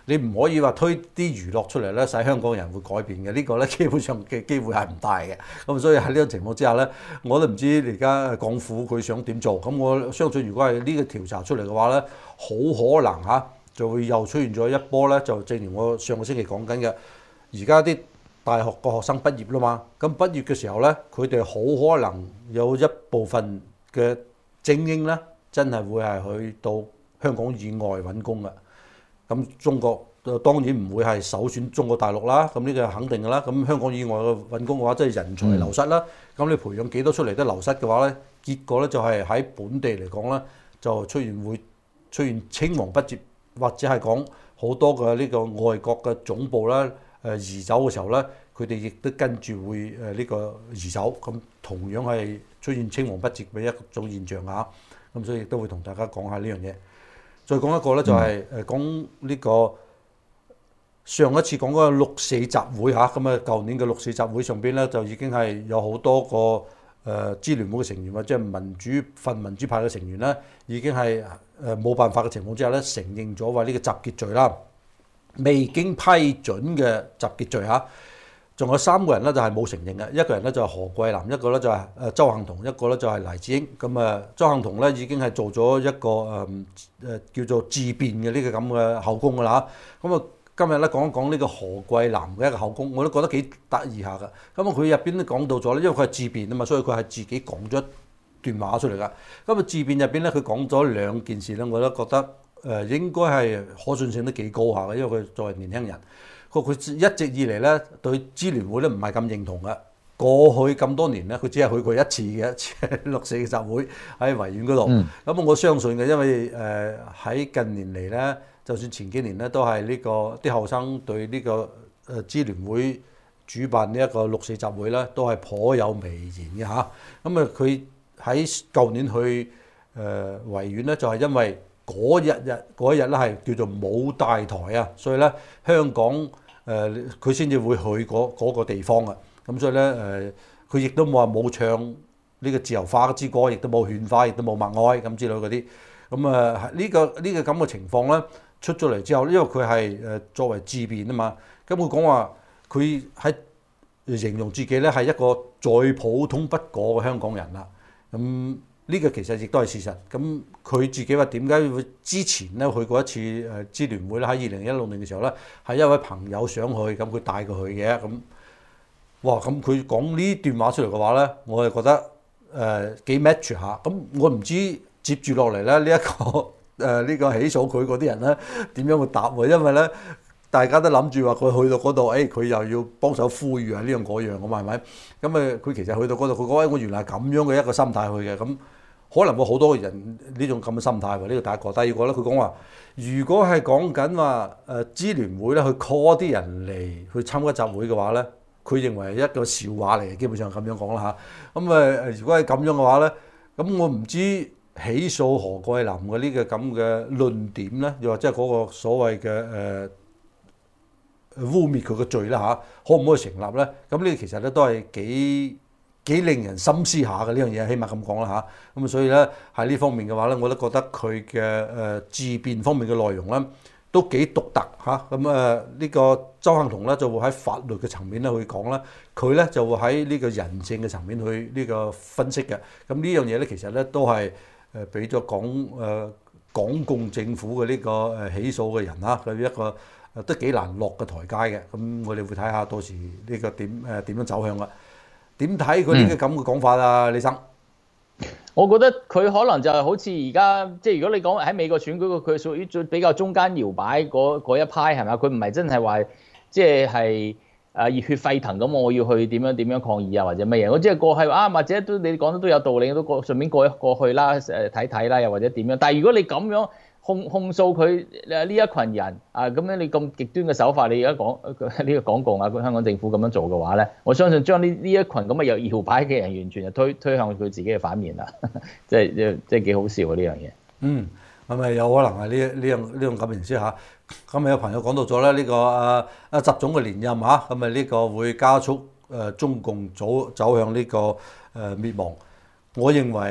你唔可以話推啲娛樂出嚟咧，使香港人會改變嘅。呢個咧基本上嘅機會係唔大嘅。咁所以喺呢個情況之下咧，我都唔知而家港府佢想點做。咁我相信如果係呢個調查出嚟嘅話咧，好可能嚇就會又出現咗一波咧，就正如我上個星期講緊嘅，而家啲大學個學生畢業啦嘛，咁畢業嘅時候咧，佢哋好可能有一部分嘅精英咧，真係會係去到香港以外揾工嘅。咁中國當然唔會係首選中國大陸啦，咁呢個係肯定嘅啦。咁香港以外嘅揾工嘅話，即係人才流失啦。咁你培養幾多出嚟都流失嘅話咧，結果咧就係喺本地嚟講咧，就會出現青黃不接，或者係講好多嘅呢個外國嘅總部啦，移走嘅時候咧，佢哋亦都跟住會呢個移走，咁同樣係出現青黃不接嘅一種現象啊。咁所以亦都會同大家講下呢樣嘢。再講一個咧，就係講呢個上一次講嗰個六四集會嚇，咁啊舊年嘅六四集會上邊咧，就已經係有好多個支聯會嘅成員或者係民主派嘅成員咧，已經係冇辦法嘅情況之下咧，承認咗話呢個集結罪啦，未經批准嘅集結罪嚇。仲有3個人咧就係冇承認嘅，一個人咧就係何桂藍，一個咧就係鄒幸彤，一個咧就係黎智英。咁鄒幸彤咧已經係做咗一個叫做自辯嘅呢個咁嘅口供㗎啦。咁今日咧講一講呢個何桂藍嘅一個口供，我都覺得幾得意下㗎。咁佢入邊都講到咗咧，因為佢係自辯啊嘛，所以佢係自己講咗一段話出嚟㗎。咁自辯入邊咧，佢講咗2件事咧，我都覺得應該係可信性都幾高下嘅，因為佢作為年輕人。佢一直以嚟咧對支聯會咧唔係咁認同嘅。過去咁多年咧，佢只係去過一次嘅六四嘅集會喺維園嗰度。咁我相信嘅，因為喺近年嚟咧，就算前幾年咧都係呢個啲後生對呢個支聯會主辦呢一個六四集會咧，都係頗有微言嘅嚇。咁佢喺舊年去維園咧，就係因為嗰一日咧係叫做冇大台啊，所以咧香港佢先至會去嗰個地方啊。咁所以咧佢亦都冇唱呢個自由花之歌，亦都冇獻花，亦都冇默哀咁之類嗰啲。咁呢個咁嘅情況咧出咗嚟之後，因為佢係作為自辯啊嘛，咁佢講話佢喺形容自己咧係一個再普通不過嘅香港人啦。咁呢個其實亦都係事實。咁佢自己話點解會之前咧去過一次支聯會咧？喺2016年嘅時候咧，係一位朋友想去，咁佢帶佢去嘅。咁哇，咁佢講呢段話出嚟嘅話咧，我就覺得幾 match 下。咁我唔知接住落嚟咧呢一個起訴佢嗰啲人咧點樣去答喎？因為咧大家都諗住話佢去到嗰度，佢又要幫手呼籲啊呢樣嗰樣咁係咪？咁佢其實去到嗰度，佢講我原來係咁樣嘅一個心態去嘅。咁可能會好多人呢種咁嘅心態喎。呢個第一個，第二個咧，佢講話如果係講緊話支聯會咧去 call 啲人嚟去參加集會嘅話咧，佢認為係一個笑話嚟嘅，基本上咁樣講啦嚇。咁如果係咁樣嘅話咧，咁我唔知起訴何桂藍嘅呢個咁嘅論點咧，又或者係嗰個所謂嘅污蔑佢嘅罪啦嚇，可唔可以成立咧？咁呢個其實咧都係幾令人深思下嘅呢樣嘢，起碼咁講啦嚇。咁所以咧喺呢方面嘅話咧，我都覺得佢嘅自辯方面嘅內容咧都幾獨特嚇。咁呢個鄒幸彤咧就會喺法律嘅層面咧去講啦，佢咧就會喺呢個人性嘅層面去呢個分析嘅。咁呢樣嘢咧其實咧都係俾咗港共政府嘅呢個起訴嘅人啦，佢一個都幾難落嘅台階嘅。咁我哋會睇下到時呢個點樣走向啦。點睇佢呢個咁嘅講法啊，李生？ 我覺得佢可能就係好似而家，即係如果你講喺美國選舉，佢屬於比較中間搖擺嗰一派係咪？佢唔係真係話即係熱血沸騰咁，我要去點樣抗議啊，或者乜嘢？我即係過去或者都你講得都有道理，都順便過去啦，睇睇啦，又或者點樣？但係如果你咁樣控訴佢呢一群人咁樣你咁極端嘅手法，你而家講呢個港共香港政府咁樣做嘅話咧，我相信將呢一群咁嘅搖擺嘅人完全就推向佢自己嘅反面啦，即係幾好笑啊呢樣嘢。 係咪有可能係呢樣咁形式嚇？咁有朋友講到咗咧，呢個習總嘅連任嚇，咁呢個會加速中共走向呢個滅亡。我認為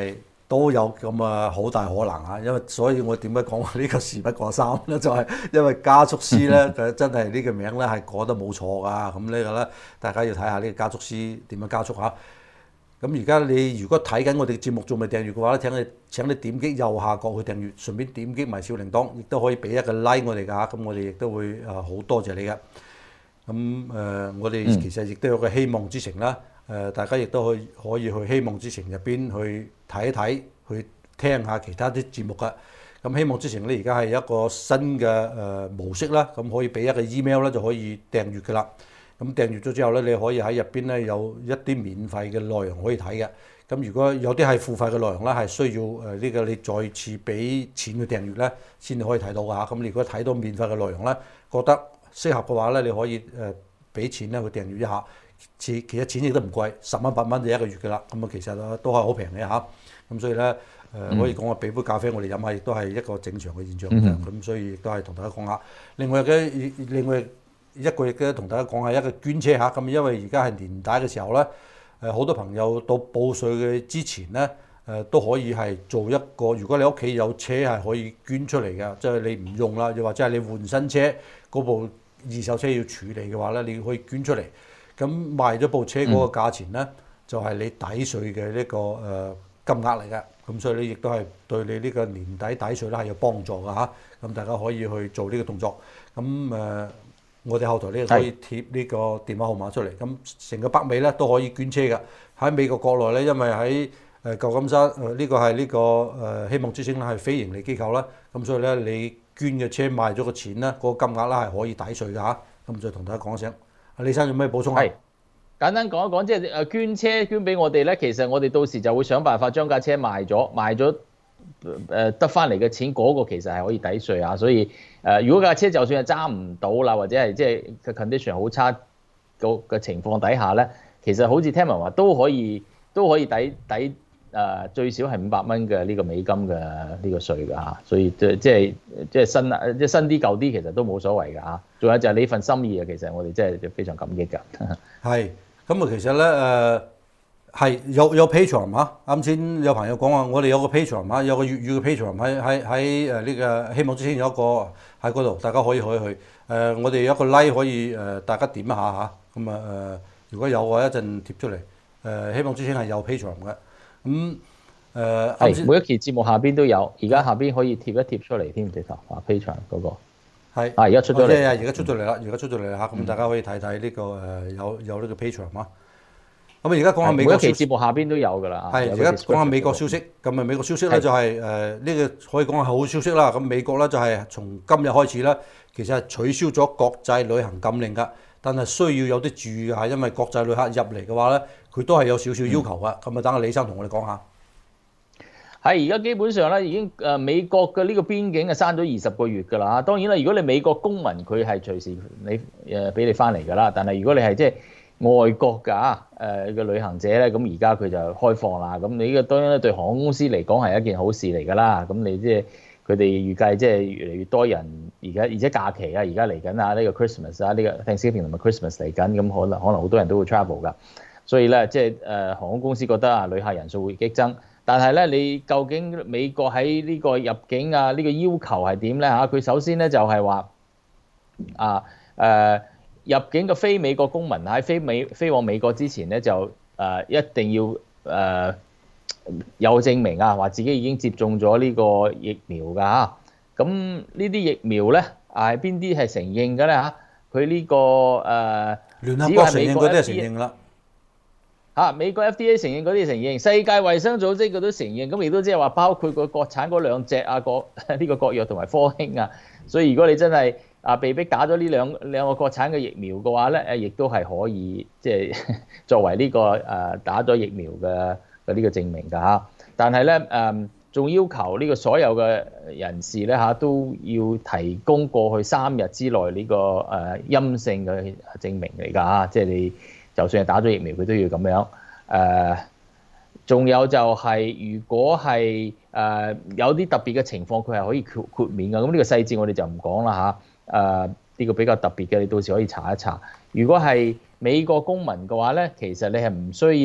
都有咁啊，好大可能啊！因為所以我點解講話呢個事不過三咧，就係、因為加速師咧，真係呢個名咧係改得冇錯噶。咁呢個咧，大家要睇下呢個加速師點樣加速嚇。咁而家你如果睇緊我哋嘅節目仲未訂閱嘅話咧，請你點擊右下角去訂閱，順便點擊埋小鈴鐺，亦都可以俾一個 like 我哋㗎嚇。咁我哋亦都會好多謝你嘅。咁我哋其實亦都有個希望之城啦。大家亦都可以去希望之城入邊去睇一睇，去聽下其他啲節目㗎。咁希望之城咧而家係一個新嘅模式啦，咁可以俾一個 email 咧就可以訂閱㗎啦。咁訂閱咗之後咧，你可以喺入邊咧有一啲免費嘅內容可以睇嘅。咁如果有啲係付費嘅內容咧，係需要呢個你再次俾錢去訂閱咧，先至可以睇到㗎嚇。咁你如果睇到免費嘅內容咧，覺得適合嘅話咧，你可以俾錢咧去訂閱一下。其實錢亦都唔貴，10蚊8蚊就一個月㗎啦。咁啊，其實都係好平嘅嚇。咁所以咧可以講話俾杯咖啡我哋飲下，亦都係一個正常嘅現象嘅。咁所以亦都係同大家講下。另外一個亦都同大家講下一個捐車嚇。咁因為而家係年底嘅時候咧，好多朋友到報稅嘅之前咧，都可以係做一個。如果你屋企有車係可以捐出嚟嘅，即係你唔用啦，又或者係你換新車嗰部二手車要處理嘅話咧，你可以捐出嚟。咁賣咗部車嗰個價錢咧，就係你抵稅嘅呢個金額嚟嘅。咁所以你亦都係對你呢個年底抵稅咧係有幫助㗎嚇。咁大家可以去做呢個動作。咁我哋後台咧可以貼呢個電話號碼出嚟。咁成個北美咧都可以捐車㗎。喺美國國內咧，因為喺舊金山呢個係呢個希望之星啦，係非盈利機構啦。咁所以咧你捐嘅車賣咗個錢咧，嗰個金額啦係可以抵稅㗎嚇。咁再同大家講一聲。李生有咩補充啊？係簡單講一講，即係捐車捐俾我哋咧，其實我哋到時就會想辦法將架車賣咗得翻嚟嘅錢，嗰個其實係可以抵稅啊。所以如果架車就算係揸唔到啦，或者係即係個 condition 好差嘅情況底下咧，其實好似聽聞話都可以抵最少係500蚊嘅呢個美金嘅呢個稅㗎嚇。所以即係新啲舊啲其實都冇所謂㗎嚇。仲有就係你份心意啊，其實我哋真係非常感激㗎。 係咁啊，其實咧係有 Patreon 嚇。啱先有朋友講話，我哋有個 Patreon 嚇，有個粵語嘅 Patreon 喺呢個希望之星有一個喺嗰度，大家可以去。我哋有一個 like 可以大家點一下嚇。咁如果有嘅話，一陣貼出嚟。希望之星係有 Patreon 嘅。咁係每一期節目下邊都有，而家下邊可以貼一貼出嚟添，直頭話 Patreon 嗰個係而家出咗嚟， 而家出咗嚟啦，嚇，咁大家可以睇睇呢個有呢個 Patreon 啊。咁而家講下美國每一期節目下邊都有㗎啦。 係而家講下美國消息，咁啊美國消息咧就係呢個可以講係好消息啦。咁美國咧就係從今日開始咧，其實係取消咗國際旅行禁令㗎，但係需要有啲注意㗎，因為國際旅客入嚟嘅話咧，佢都係有少少要求㗎。咁啊，等阿李生同我哋講下。 係而家基本上咧已經美國嘅呢個邊境係閂咗20個月㗎啦。當然啦，如果你美國公民佢係隨時俾你翻嚟㗎啦。但係如果你係即係外國㗎嘅旅行者咧，咁而家佢就開放啦。咁你呢個當然咧對航空公司嚟講係一件好事嚟㗎啦。咁你即係佢哋預計即係越嚟越多人而且假期啊，而家嚟緊啊呢個 Christmas 啊呢個 Thanksgiving 同埋 Christmas 嚟緊，咁可能好多人都會 travel 㗎。所以咧即係航空公司覺得啊旅客人數會激增。但係咧，你究竟美國喺呢個入境啊呢個要求係點咧嚇？佢首先咧就係話入境嘅非美國公民喺飛往美國之前咧就一定要有證明啊，話自己已經接種咗呢個疫苗㗎嚇。咁呢啲疫苗咧係邊啲係承認嘅咧嚇？佢呢個聯合國承認嗰啲係承認啦。 美國 FDA 承認嗰啲承認，世界衛生組織佢都承認，咁亦都即係話包括個國產嗰兩隻呢個國藥同埋科興啊。所以如果你真係被逼打咗呢兩個國產嘅疫苗嘅話咧，亦都係可以即係作為呢個打咗疫苗嘅呢個證明㗎嚇。但係咧仲要求呢個所有嘅人士咧都要提供過去3日之內呢個陰性嘅證明嚟㗎嚇，即係你。就算係打咗疫苗，佢都要咁樣。仲有就係如果係有啲特別嘅情況，佢係可以豁免嘅。咁呢個細節我哋就唔講啦嚇。呢個比較特別嘅，你到時可以查一查。如果係美國公民嘅話咧，其實你係唔需要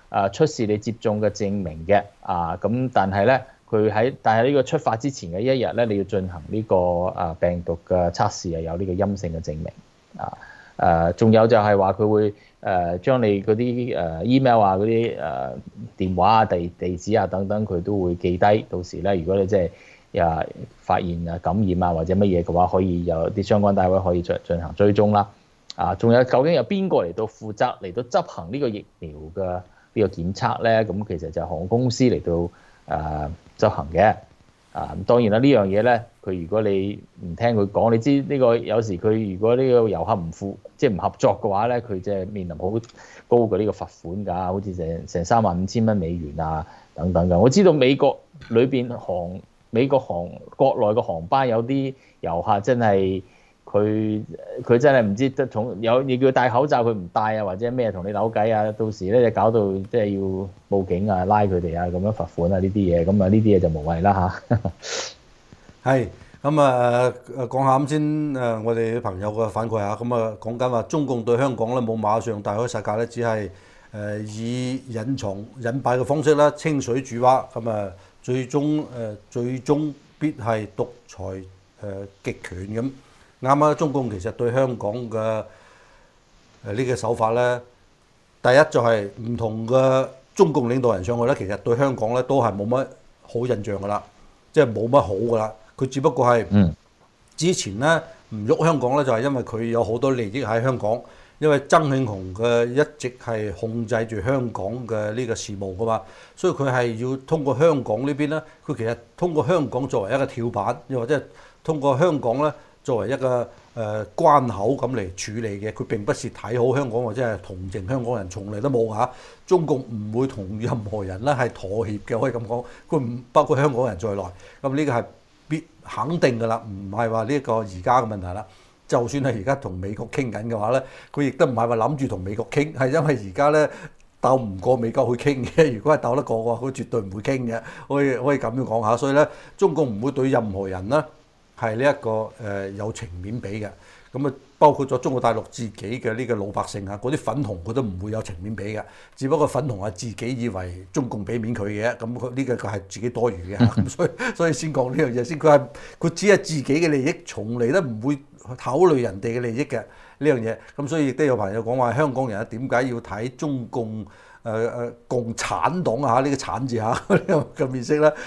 出示你接種嘅證明嘅咁，但係咧但係呢個出發之前嘅一日咧，你要進行呢個病毒嘅測試，係有呢個陰性嘅證明仲有就係話佢會將你嗰啲email 嗰啲電話啊、地址啊等等，佢都會記低。到時咧，如果你即係發現感染啊或者乜嘢嘅話，可以有啲相關單位可以進行追蹤啦。仲有究竟有邊個嚟到負責嚟到執行呢個疫苗嘅呢個檢測咧？咁其實就係航空公司嚟到執行嘅。當然啦，呢樣嘢咧，佢如果你唔聽佢講，你知呢個有時佢如果呢個遊客唔合作嘅話咧，佢即係面臨好高嘅呢個罰款㗎，好似成35,000美元啊等等㗎。我知道美國裏邊國內嘅航班有啲遊客真係佢真係唔知得你叫佢戴口罩佢唔戴啊，或者咩同你扭計啊，到時咧就搞到即係要報警啊、拉佢哋啊、咁樣罰款啊呢啲嘢，咁啊呢啲嘢就無謂啦嚇。 係咁講下咁先我哋朋友嘅反饋下，咁講緊話中共對香港咧冇馬上大開殺戒咧，只係以隱藏隱蔽嘅方式啦，清水煮蛙，咁最終必係獨裁極權咁。啱中共其實對香港嘅呢個手法咧，第一就係唔同嘅中共領導人上去咧，其實對香港咧都係冇乜好印象噶啦，即係冇乜好噶啦。佢只不過係之前咧唔喐香港咧，就係因為佢有好多利益喺香港，因為曾慶紅嘅一直係控制住香港嘅呢個事務噶嘛，所以佢係要通過香港呢邊咧，佢其實通過香港作為一個跳板，又或者係通過香港咧作為一個關口咁嚟處理嘅，佢並不是睇好香港或者係同情香港人，從嚟都冇嚇。中共唔會同任何人咧係妥協嘅，可以咁講。佢唔包括香港人在內，咁呢個係必肯定㗎啦，唔係話呢一個而家嘅問題啦。就算係而家同美國傾緊嘅話咧，佢亦都唔係話諗住同美國傾，係因為而家咧鬥唔過美國去傾嘅。如果係鬥得過嘅話，佢絕對唔會傾嘅。可以咁樣講下。所以咧，中共唔會對任何人咧係呢一個有情面俾嘅。咁包括咗中國大陸自己嘅呢個老百姓啊，嗰啲粉紅佢都唔會有情面俾嘅。只不過粉紅係自己以為中共俾面佢嘅，咁佢呢個係自己多餘嘅。咁所以先講呢樣嘢先。佢只係自己嘅利益，從嚟都唔會考慮人哋嘅利益嘅呢樣嘢。咁所以亦都有朋友講話香港人點解要睇中共共產黨啊？呢個產字嚇嘅面色咧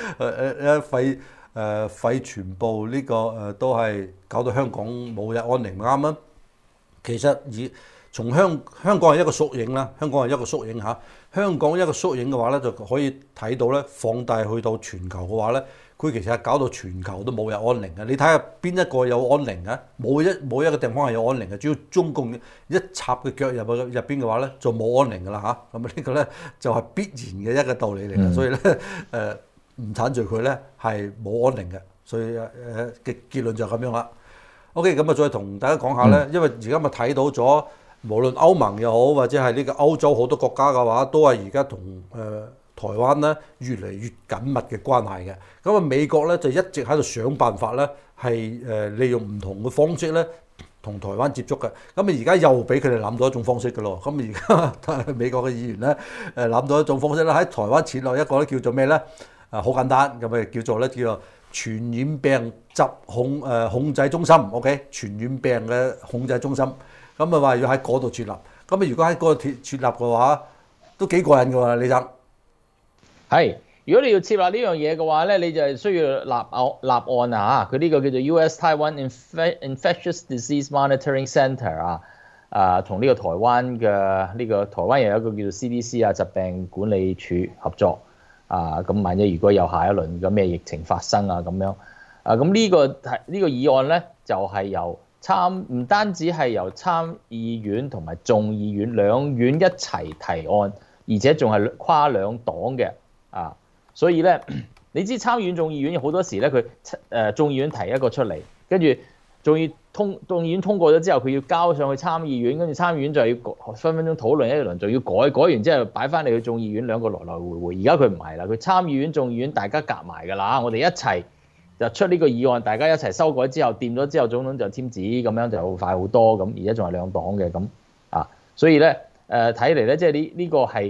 廢全部呢個都係搞到香港冇日安寧，唔啱啊！其實從香港係一個縮影啦，香港係一個縮影嚇。香港一個縮影嘅話咧，就可以睇到咧，放大去到全球嘅話咧，佢其實係搞到全球都冇日安寧嘅。你睇下邊一個有安寧啊？冇一個地方係有安寧嘅。只要中共一插嘅腳入邊嘅話咧，就冇安寧㗎啦嚇。咁呢個咧就係必然嘅一個道理嚟嘅。所以咧唔剷除佢咧係冇安寧嘅，所以嘅結論就係咁樣啦。OK， 咁再同大家講下咧，因為而家咪睇到咗，無論歐盟又好，或者係呢個歐洲好多國家嘅話，都係而家同台灣咧越嚟越緊密嘅關係嘅。咁美國咧就一直喺度想辦法咧，係利用唔同嘅方式咧同台灣接觸嘅。咁而家又俾佢哋諗到一種方式嘅咯。咁而家美國嘅議員咧諗到一種方式咧，喺台灣設立一個咧叫做咩咧？好簡單，咁叫做傳染病控制中心 ，OK？ 傳染病嘅控制中心，咁話要喺嗰度設立。咁如果喺嗰度設立嘅話，都幾過癮嘅喎，李生。 係，如果你要設立呢樣嘢嘅話咧，你就係需要立案啊！佢呢個叫做 US Taiwan Infectious Disease Monitoring Center 同呢個台灣嘅呢個台灣又有一個叫做 CDC 疾病管理處合作。咁萬一如果有下一輪嘅咩疫情發生咁樣，咁呢個議案咧就係唔單止係由參議院同埋眾議院兩院一齊提案，而且仲係跨兩黨嘅所以咧你知參議院眾議院好多時咧佢眾議院提一個出嚟，跟住眾議院通過咗之後，佢要交上去參議院，跟住參議院就要分分鐘討論一輪，就要改完之後擺翻嚟去眾議院，兩個來來回回。而家佢唔係啦，佢參議院、眾議院大家夾埋㗎啦，我哋一齊就出呢個議案，大家一齊修改之後掂咗之後，總統就簽字，咁樣就快好多咁。而家仲係兩黨嘅咁所以咧睇嚟咧，即係呢個係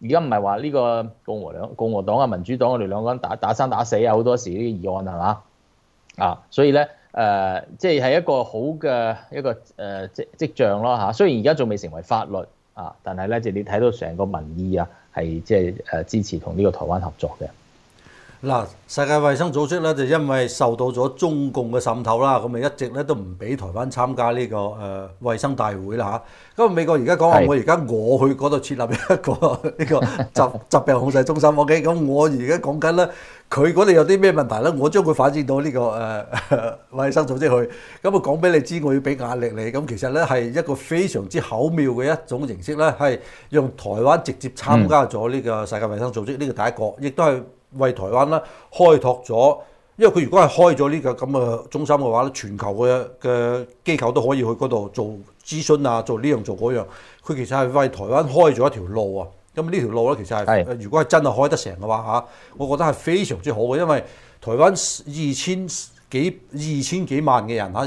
而家唔係話呢個共和黨啊、民主黨我哋兩個人打生打死啊，好多時呢啲議案係嘛啊，所以咧即係一個好嘅一個跡象咯嚇。雖然而家仲未成為法律啊，但係咧即係你睇到成個民意啊，係即係支持同呢個台灣合作嘅。 嗱，世界衛生組織咧就因為受到咗中共嘅滲透啦，咁咪一直咧都唔俾台灣參加呢個衛生大會啦嚇。咁美國而家講話，我去嗰度設立一個呢個疾病控制中心，OK？咁我而家講緊咧，佢嗰度有啲咩問題咧，我將佢反映到呢個衛生組織去，咁啊講俾你知，我要俾壓力你。咁其實咧係一個非常之巧妙嘅一種形式咧，係用台灣直接參加咗呢個世界衛生組織，呢個第一個，亦都係為台灣啦開拓咗，因為佢如果係開咗呢個咁嘅中心嘅話咧，全球嘅機構都可以去嗰度做諮詢啊，做呢樣做嗰樣。佢其實係為台灣開咗一條路啊。咁呢條路咧，其實係如果係真係開得成嘅話嚇，我覺得係非常之好嘅，因為台灣二千幾萬嘅人嚇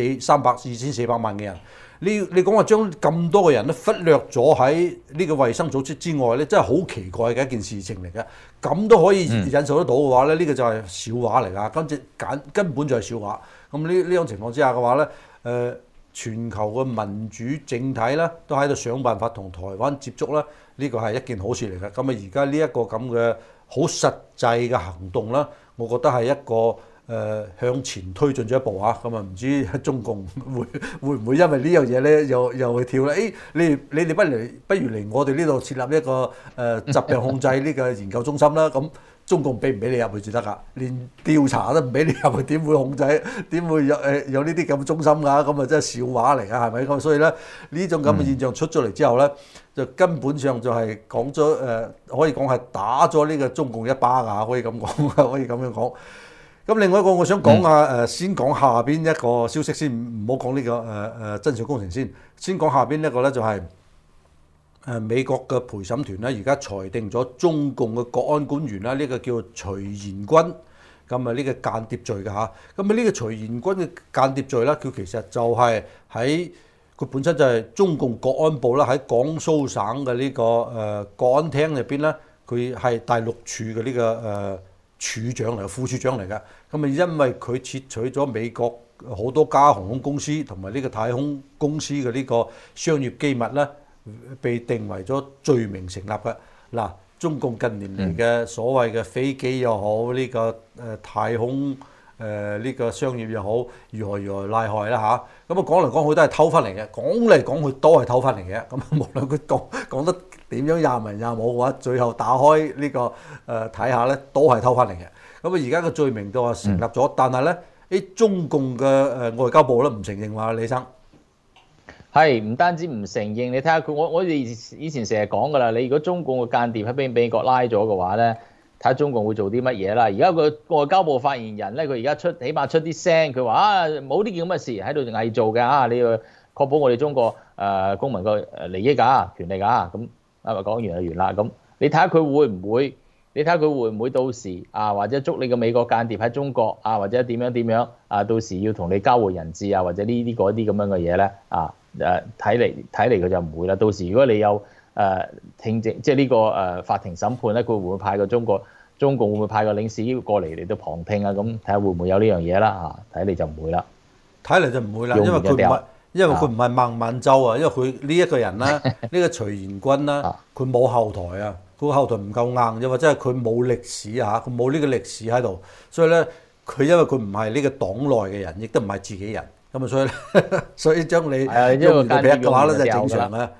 ，2400萬嘅人。你講話將咁多個人咧忽略咗喺呢個衛生組織之外咧，真係好奇怪嘅一件事情嚟嘅。咁都可以忍受得到嘅話咧，呢個就係笑話嚟㗎，根本就係笑話。咁呢種情況之下嘅話咧，全球嘅民主整體咧都喺度想辦法同台灣接觸啦，呢個係一件好事嚟嘅。咁啊，而家呢一個咁嘅好實際嘅行動啦，我覺得係一個向前推進咗一步嚇，咁啊唔知中共會唔會因為呢樣嘢咧又去跳咧？你哋不如嚟我哋呢度設立一個疾病控制呢個研究中心啦。咁中共俾唔俾你入去至得㗎？連調查都唔俾你入去，點會控制？點會有呢啲咁嘅中心㗎？咁啊真係笑話嚟㗎，係咪咁？所以咧呢種咁嘅現象出咗嚟之後咧，就根本上就係講咗可以講係打咗呢個中共一巴㗎，可以咁講，可以咁樣講。咁另外一個我想講下先講下邊一個消息先，唔好講呢個真相工程先。先講下邊一個咧，就係美國嘅陪審團咧，而家裁定咗中共嘅國安官員啦，呢個叫徐彥君，咁啊呢個間諜罪嘅嚇。咁啊呢個徐彥君嘅間諜罪咧，佢其實就係喺佢本身就係中共國安部啦，喺江蘇省嘅呢個國安廳入邊咧，佢係第6處嘅呢個處長嚟嘅，副處長嚟嘅。咁啊，因為佢竊取咗美國好多家航空公司同埋呢個太空公司嘅呢個商業機密咧，被定為咗罪名成立嘅。嗱，中共近年嚟嘅所謂嘅飛機又好，呢個太空呢個商業又好，如何賴害啦嚇。咁啊講嚟講去都係偷翻嚟嘅，講嚟講去都係偷翻嚟嘅。咁無論佢講得點樣廿文廿武嘅話，最後打開呢個睇下咧，都係偷翻嚟嘅。咁啊而家個罪名都係成立咗，但係咧中共嘅外交部咧唔承認話，李生係唔單止唔承認，你睇下佢，我哋以前成日講㗎啦，你如果中共嘅間諜喺俾美國拉咗嘅話咧，睇下中共會做啲乜嘢啦。而家個外交部發言人咧，佢而家起碼出啲聲，佢話冇呢件咁嘅事喺度偽造嘅啊，你要確保我哋中國公民個利益㗎、權利㗎。咁講完就完啦。咁你睇下佢會唔會？你睇下佢會唔會到時或者捉你個美國間諜喺中國或者點樣到時要同你交換人質或者呢啲嗰啲咁樣嘅嘢咧睇嚟佢就唔會啦。到時如果你有聽證，即係呢個法庭審判咧，佢會唔會派個中共會唔會派個領事過嚟到旁聽啊？咁睇下會唔會有呢樣嘢啦睇嚟就唔會啦。 睇嚟就唔會啦，因為佢唔係孟晚舟啊，因為佢呢一個人咧，呢個徐彥君啦，佢冇後台啊。佢後台唔夠硬，又或者係佢冇歷史佢冇呢個歷史喺度，所以咧佢因為佢唔係呢個黨內嘅人，亦都唔係自己人，咁啊所以將你用完個劈嘅話咧就係正常嘅。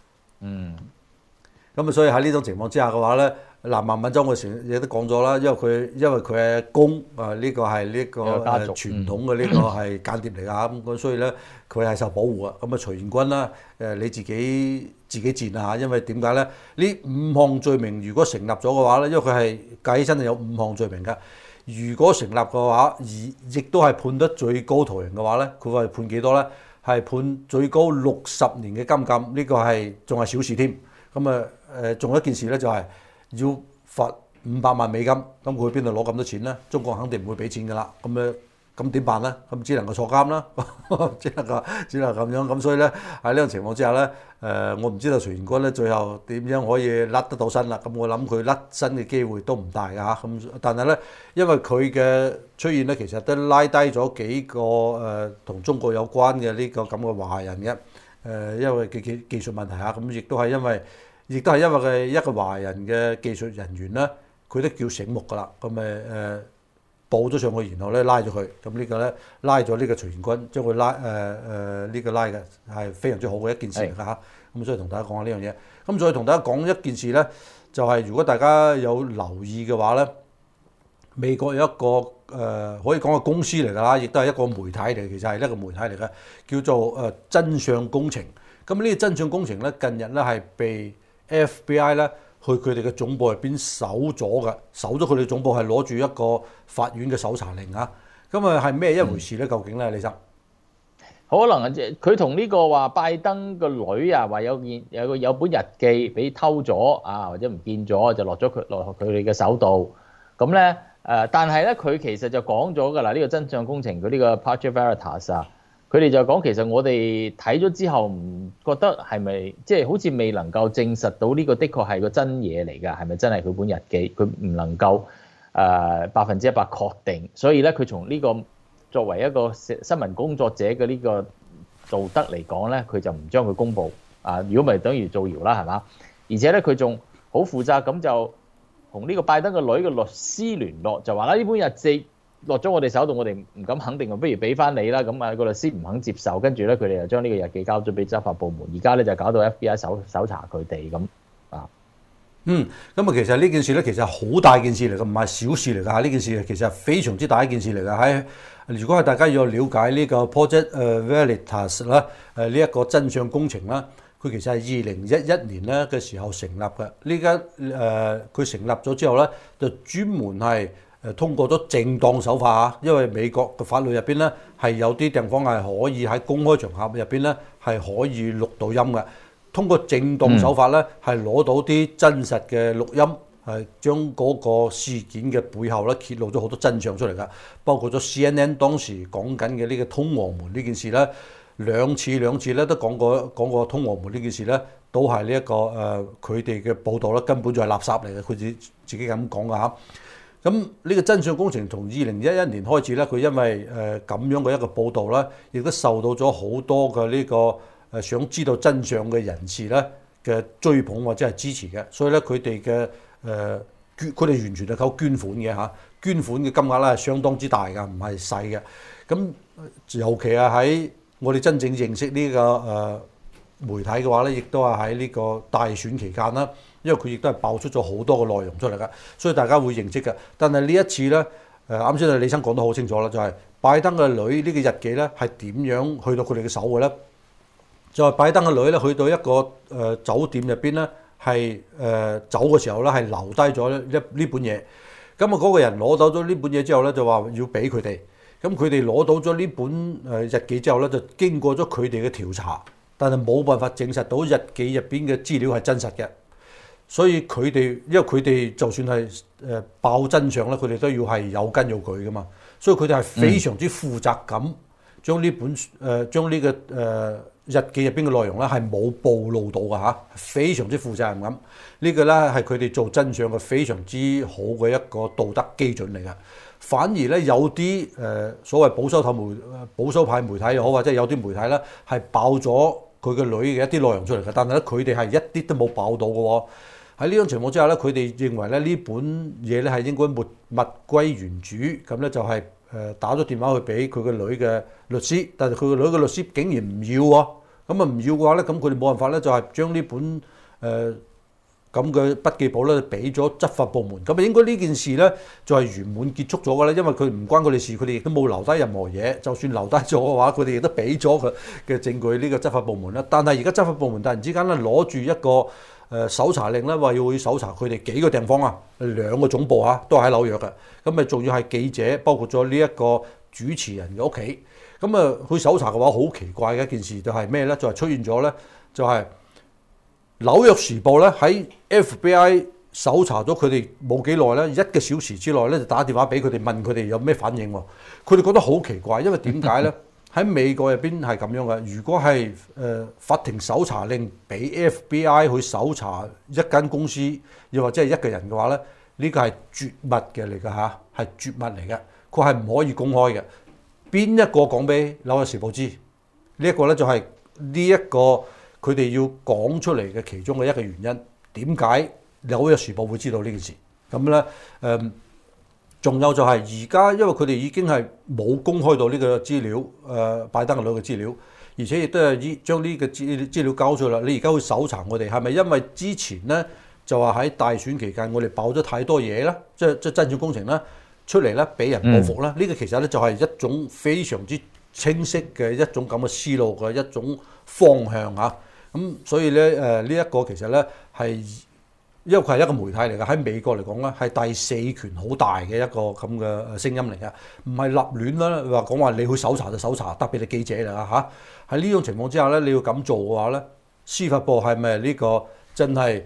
咁啊所以喺呢種情況之下嘅話咧，孟晚舟我成日亦都講咗啦，因為佢係公呢個係呢個傳統嘅呢個係間諜嚟㗎，咁所以咧佢係受保護啊。咁啊徐彥君啦你自己賤啊，因為點解咧？呢5項罪名如果成立咗嘅話咧，因為佢係計起身係有5項罪名㗎。如果成立嘅話，亦都係判得最高徒刑嘅話咧，佢話判幾多咧？係判最高60年嘅監禁，呢個係仲係小事添。咁啊仲有一件事咧，就係要罰500萬美金。咁佢邊度攞咁多錢咧？中國肯定唔會俾錢㗎啦。咁咁點辦咧？咁只能夠坐監啦，只能咁樣。咁所以咧喺呢個情況之下咧，我唔知道徐彥君咧最後點樣可以甩得到身啦。咁我諗佢甩身嘅機會都唔大㗎嚇。咁但係咧，因為佢嘅出現咧，其實都拉低咗幾個同中國有關嘅呢個咁嘅華人嘅因為技術問題嚇。咁亦都係因為佢一個華人嘅技術人員咧，佢都叫醒目㗎啦。咁報咗上去，然後咧拉咗佢，咁呢個咧拉咗呢個徐彥君，將佢拉拉嘅係非常之好嘅一件事嚟㗎嚇。咁所以同大家講下呢樣嘢。咁再同大家講一件事咧，就係如果大家有留意嘅話咧，美國有一個可以講係公司嚟㗎啦，亦都係一個媒體嚟，其實係一個媒體嚟嘅，叫做真相工程。咁呢個真相工程咧，近日咧係被 FBI 咧去佢哋嘅總部入邊搜咗佢哋總部係攞住一個法院嘅搜查令啊！咁係咩一回事咧？究竟咧，李生？ 可能啊，即係佢同呢個話拜登個女啊，話有本日記俾偷咗啊，或者唔見咗，就落佢哋嘅手度。咁咧但係咧佢其實就講咗㗎啦，呢個真相工程佢呢個 Project Veritas 啊。佢哋就講其實我哋睇咗之後唔覺得係咪即係好似未能夠證實到呢個的確係個真嘢嚟㗎，係咪真係佢本日記？佢唔能夠100%確定，所以咧佢從呢個作為一個新聞工作者嘅呢個道德嚟講咧，佢就唔將佢公佈啊。如果唔係等於造謠啦，係嘛？而且咧佢仲好負責咁就同呢個拜登個女嘅律師聯絡，就話啦呢本日記落咗我哋手度，我哋唔敢肯定，不如俾翻你啦。咁個律師唔肯接受，跟住咧佢哋就將呢個日記交咗俾執法部門，而家咧就搞到 FBI 搜查佢哋咁啊。咁其實呢件事咧，其實好大件事嚟嘅，唔係小事嚟㗎。呢件事其實係非常之大一件事嚟㗎。如果係大家要了解呢個 Project Veritas 啦，呢一個真相工程啦，佢其實係2011年咧嘅時候成立嘅。呢間佢成立咗之後咧，就專門係通過咗正當手法啊，因為美國嘅法律入邊咧係有啲地方係可以喺公開場合入邊咧係可以錄到音嘅。通過正當手法咧係攞到啲真實嘅錄音，係將嗰個事件嘅背後咧揭露咗好多真相出嚟㗎。包括咗 CNN 當時講緊嘅呢個通俄門呢件事咧，兩次咧都講過通俄門呢件事咧，都係呢一個佢哋嘅報導咧根本就係垃圾嚟嘅，佢自己咁講㗎嚇。咁呢個真相工程從2011年開始咧，佢因為咁樣嘅一個報導咧，亦都受到咗好多嘅呢個想知道真相嘅人士咧嘅追捧或者係支持嘅，所以咧佢哋嘅佢哋完全係靠捐款嘅嚇，捐款嘅金額咧係相當之大㗎，唔係細嘅。咁尤其係喺我哋真正認識呢個媒體嘅話咧，亦都係喺呢個大選期間啦。因為佢亦都係爆出咗好多個內容出嚟㗎，所以大家會認識嘅。但係呢一次咧，啱先李生講得好清楚啦，就係拜登嘅女呢個日記咧係點樣去到佢哋嘅手嘅咧？就係拜登嘅女咧去到一個酒店入邊咧，係走嘅時候咧係留低咗呢本嘢。咁嗰個人攞到咗呢本嘢之後咧，就話要俾佢哋。咁佢哋攞到咗呢本日記之後咧，就經過咗佢哋嘅調查，但係冇辦法證實到日記入邊嘅資料係真實嘅。所以佢哋，因為佢哋就算係爆真相咧，佢哋都要係有根有據噶嘛。所以佢哋係非常之負責咁將呢本將呢個日記入邊嘅內容咧係冇暴露到㗎嚇，非常之負責任咁。呢個咧係佢哋做真相嘅非常之好嘅一個道德基準嚟㗎。反而咧有啲所謂保守派媒體又好，或者有啲媒體咧係爆咗佢嘅女嘅一啲內容出嚟嘅，但係咧佢哋係一啲都冇爆到嘅喎。喺呢種情況之下咧，佢哋認為咧呢本嘢咧係應該物歸原主，咁咧就係打咗電話去俾佢個女嘅律師，但係佢個女嘅律師竟然唔要喎，咁唔要嘅話咧，咁佢哋冇辦法咧，就係將呢本咁嘅筆記簿咧俾咗執法部門，咁應該呢件事咧就係圓滿結束咗嘅咧，因為佢唔關佢哋事，佢哋亦都冇留低任何嘢，就算留低咗嘅話，佢哋亦都俾咗佢嘅證據呢個執法部門啦。但係而家執法部門突然之間咧攞住一個搜查令咧，話要去搜查佢哋幾個地方啊，2個總部都係喺紐約嘅，咁咪仲要係記者，包括咗呢一個主持人嘅屋企，咁去搜查嘅話，好奇怪嘅一件事就係咩咧？就係出現咗咧，就係紐約時報咧喺 FBI 搜查咗佢哋冇幾耐咧，1個小時之內咧就打電話俾佢哋問佢哋有咩反應喎。佢哋覺得好奇怪，因為點解咧？喺美國入邊係咁樣嘅。如果係法庭搜查令俾 FBI 去搜查一間公司，又或者係一個人嘅話咧，呢個係絕密嘅嚟㗎嚇，係絕密嚟嘅，佢係唔可以公開嘅。邊一個講俾紐約時報知？呢一個咧就係呢一個佢哋要講出嚟嘅其中嘅一個原因。點解紐約時報會知道呢件事？咁咧仲有就係而家，因為佢哋已經係冇公開到呢個資料，拜登嘅女嘅資料，而且亦都係將呢個資料交出啦。你而家去搜查我哋，係咪因為之前咧就話喺大選期間我哋爆咗太多嘢啦，即係真選工程啦出嚟咧，俾人報復啦？呢個其實咧就係一種非常之清晰嘅一種咁嘅思路嘅一種方向嚇。咁所以咧呢一個其實咧係。因為佢係一個媒體嚟嘅，喺美國嚟講咧係第4權好大嘅一個咁嘅聲音嚟嘅，唔係立亂啦，話講話你去搜查就搜查，特別係記者嚟嚇。喺呢種情況之下咧，你要咁做嘅話咧，司法部係咪呢個真係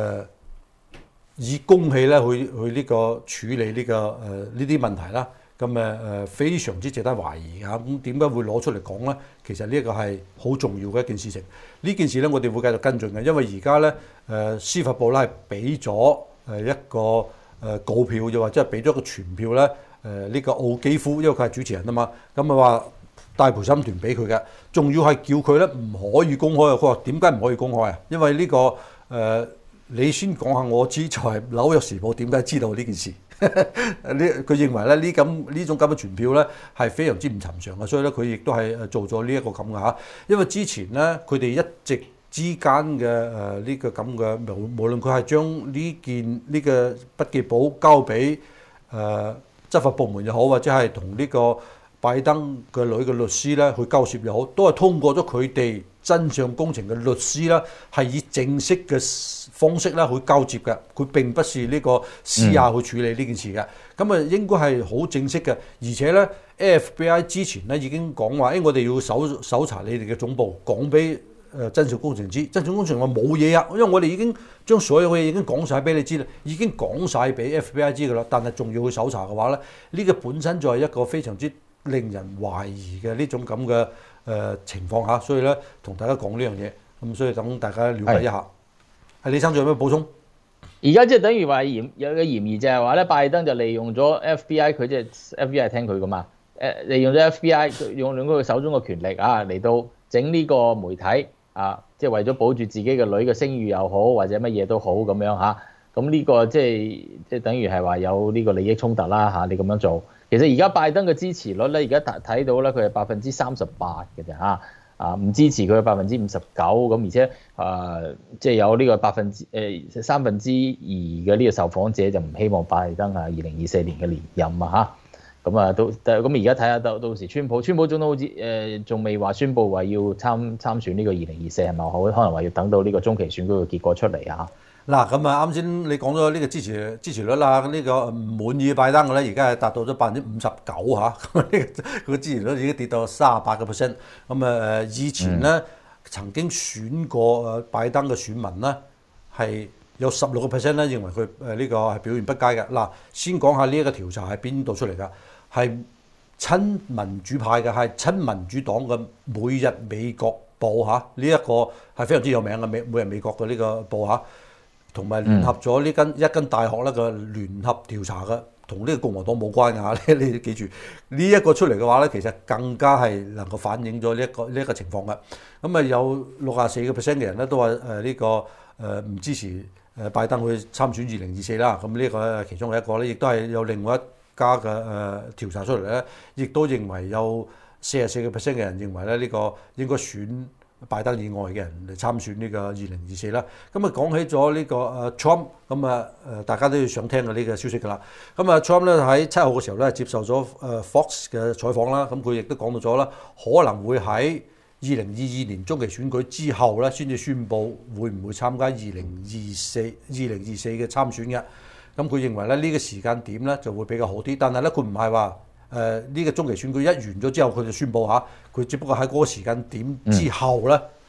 以公器咧去呢個處理呢個呢啲問題啦？咁非常之值得懷疑嚇。咁點解會攞出嚟講咧？其實呢一個係好重要嘅一件事情。呢件事咧，我哋會繼續跟進嘅，因為而家咧司法部咧係俾咗一個告票，又或者係俾咗個傳票咧呢個奧基夫，因為佢係主持人啊嘛，咁話帶陪審團俾佢嘅，仲要係叫佢咧唔可以公開啊！佢話點解唔可以公開啊？因為呢個你先講下我知，就係紐約時報點解知道呢件事？佢認為咧呢種咁嘅傳票咧係非常之唔尋常嘅，所以咧佢亦都係做咗呢一個咁嘅嚇。因為之前咧佢哋一直之間嘅呢個咁嘅無論佢係將呢個筆記簿交俾執法部門又好，或者係同呢個拜登嘅女嘅律師咧去交涉又好，都係通過咗佢哋真相工程嘅律師啦，係以正式嘅方式啦去交接嘅，佢並不是呢個私下去處理呢件事嘅。咁啊應該係好正式嘅，而且咧 FBI 之前咧已經講話，我哋要搜查你哋嘅總部，講俾真相工程知。真相工程話冇嘢啊，因為我哋已經將所有嘅嘢已經講晒俾你知啦，已經講晒俾 FBI 知㗎啦。但係仲要去搜查嘅話咧，呢個本身就係一個非常之令人懷疑嘅呢種咁嘅情況下，所以咧同大家講呢樣嘢，咁所以等大家了解一下。係李生仲有咩補充？ 而家即係等於話有個嫌疑就係話咧，拜登就利用咗 FBI， 佢即係 FBI 係聽佢噶嘛，利用咗 FBI 用佢手中嘅權力啊嚟到整呢個媒體啊，即係為咗保住自己嘅女嘅聲譽又好，或者乜嘢都好咁樣嚇。咁呢個即係等於係話有呢個利益衝突啦嚇，你咁樣做。其實而家拜登嘅支持率咧，而家睇到咧，佢係38%嘅啫嚇，唔支持佢係59%咁，而且即係有呢個2/3嘅呢個受訪者就唔希望拜登2024年嘅連任啊嚇，咁咁而家睇下到時川普總統好似仲未話宣佈話要參選呢個2024係咪好？可能話要等到呢個中期選舉嘅結果出嚟啊。 嗱，咁啱先你講咗呢個支持率啦，呢個唔滿意拜登嘅咧，而家係達到咗59%嚇，咁呢個支持率已經跌到38%。咁以前咧曾經選過拜登嘅選民咧係有16%咧認為佢呢個係表現不佳嘅。嗱，先講下呢一個調查係邊度出嚟㗎？係親民主派嘅，係親民主黨嘅每日美國報嚇，呢一個係非常之有名嘅每日美國嘅呢個報嚇。同埋聯合咗一間大學咧嘅聯合調查嘅，同呢個共和黨冇關嘅嚇，你記住呢一個出嚟嘅話咧，其實更加係能夠反映咗呢一個情況嘅。咁有64%嘅人咧都話呢個唔支持拜登去參選2024啦。咁呢個其中一個咧，亦都係有另外一家嘅調查出嚟咧，亦都認為有44%嘅人認為咧呢個應該選拜登以外嘅人嚟參選呢個2024啦。咁講起咗呢個Trump，咁大家都要想聽嘅呢個消息㗎啦。咁Trump 咧喺7號嘅時候咧接受咗Fox 嘅採訪啦。咁佢亦都講到咗啦，可能會喺2022年中期選舉之後咧先至宣佈會唔會參加2024嘅參選嘅。咁佢認為咧呢個時間點咧就會比較好啲，但係咧佢唔係話呢個中期選舉一完咗之後佢就宣佈嚇，佢只不過喺嗰個時間點之後咧，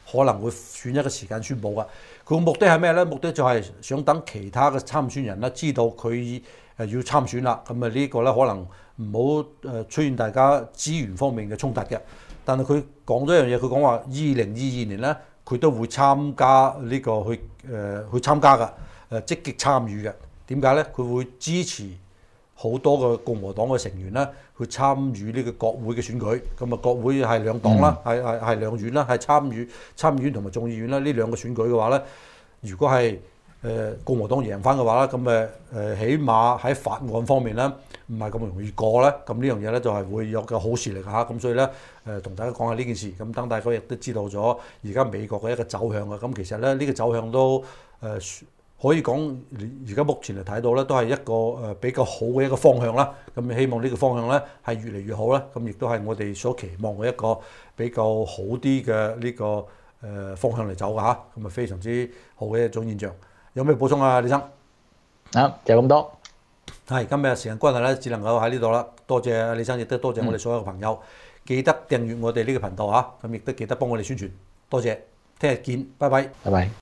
可能會選一個時間宣佈㗎。佢個目的係咩咧？目的就係想等其他嘅參選人咧知道佢要參選啦。咁啊呢個咧可能唔好出現大家資源方面嘅衝突嘅。但係佢講咗一樣嘢，佢講話2022年咧佢都會參加呢個去參加㗎，積極參與嘅。點解咧？佢會支持好多個共和黨嘅成員咧去參與呢個國會嘅選舉。咁啊，國會係兩黨啦，係兩院啦，係參議院同埋眾議院啦。呢兩個選舉嘅話咧，如果係共和黨贏翻嘅話咧，咁起碼喺法案方面咧唔係咁容易過咧。咁呢樣嘢咧就係會有個好事嚟㗎嚇。咁所以咧同大家講下呢件事，咁等大家亦都知道咗而家美國嘅一個走向啊。咁其實咧呢個走向都可以講而家目前嚟睇到咧，都係一個比較好嘅一個方向啦。咁希望呢個方向咧係越嚟越好啦。咁亦都係我哋所期望嘅一個比較好啲嘅呢個方向嚟走㗎嚇。咁啊非常之好嘅一種現象。有咩補充啊，李生？ 就咁多。 係今日時間關係咧，只能夠喺呢度啦。多謝李生，亦都多謝我哋所有嘅朋友。記得訂閱我哋呢個頻道嚇，咁亦都記得幫我哋宣傳。多謝，聽日見，拜拜。 拜拜。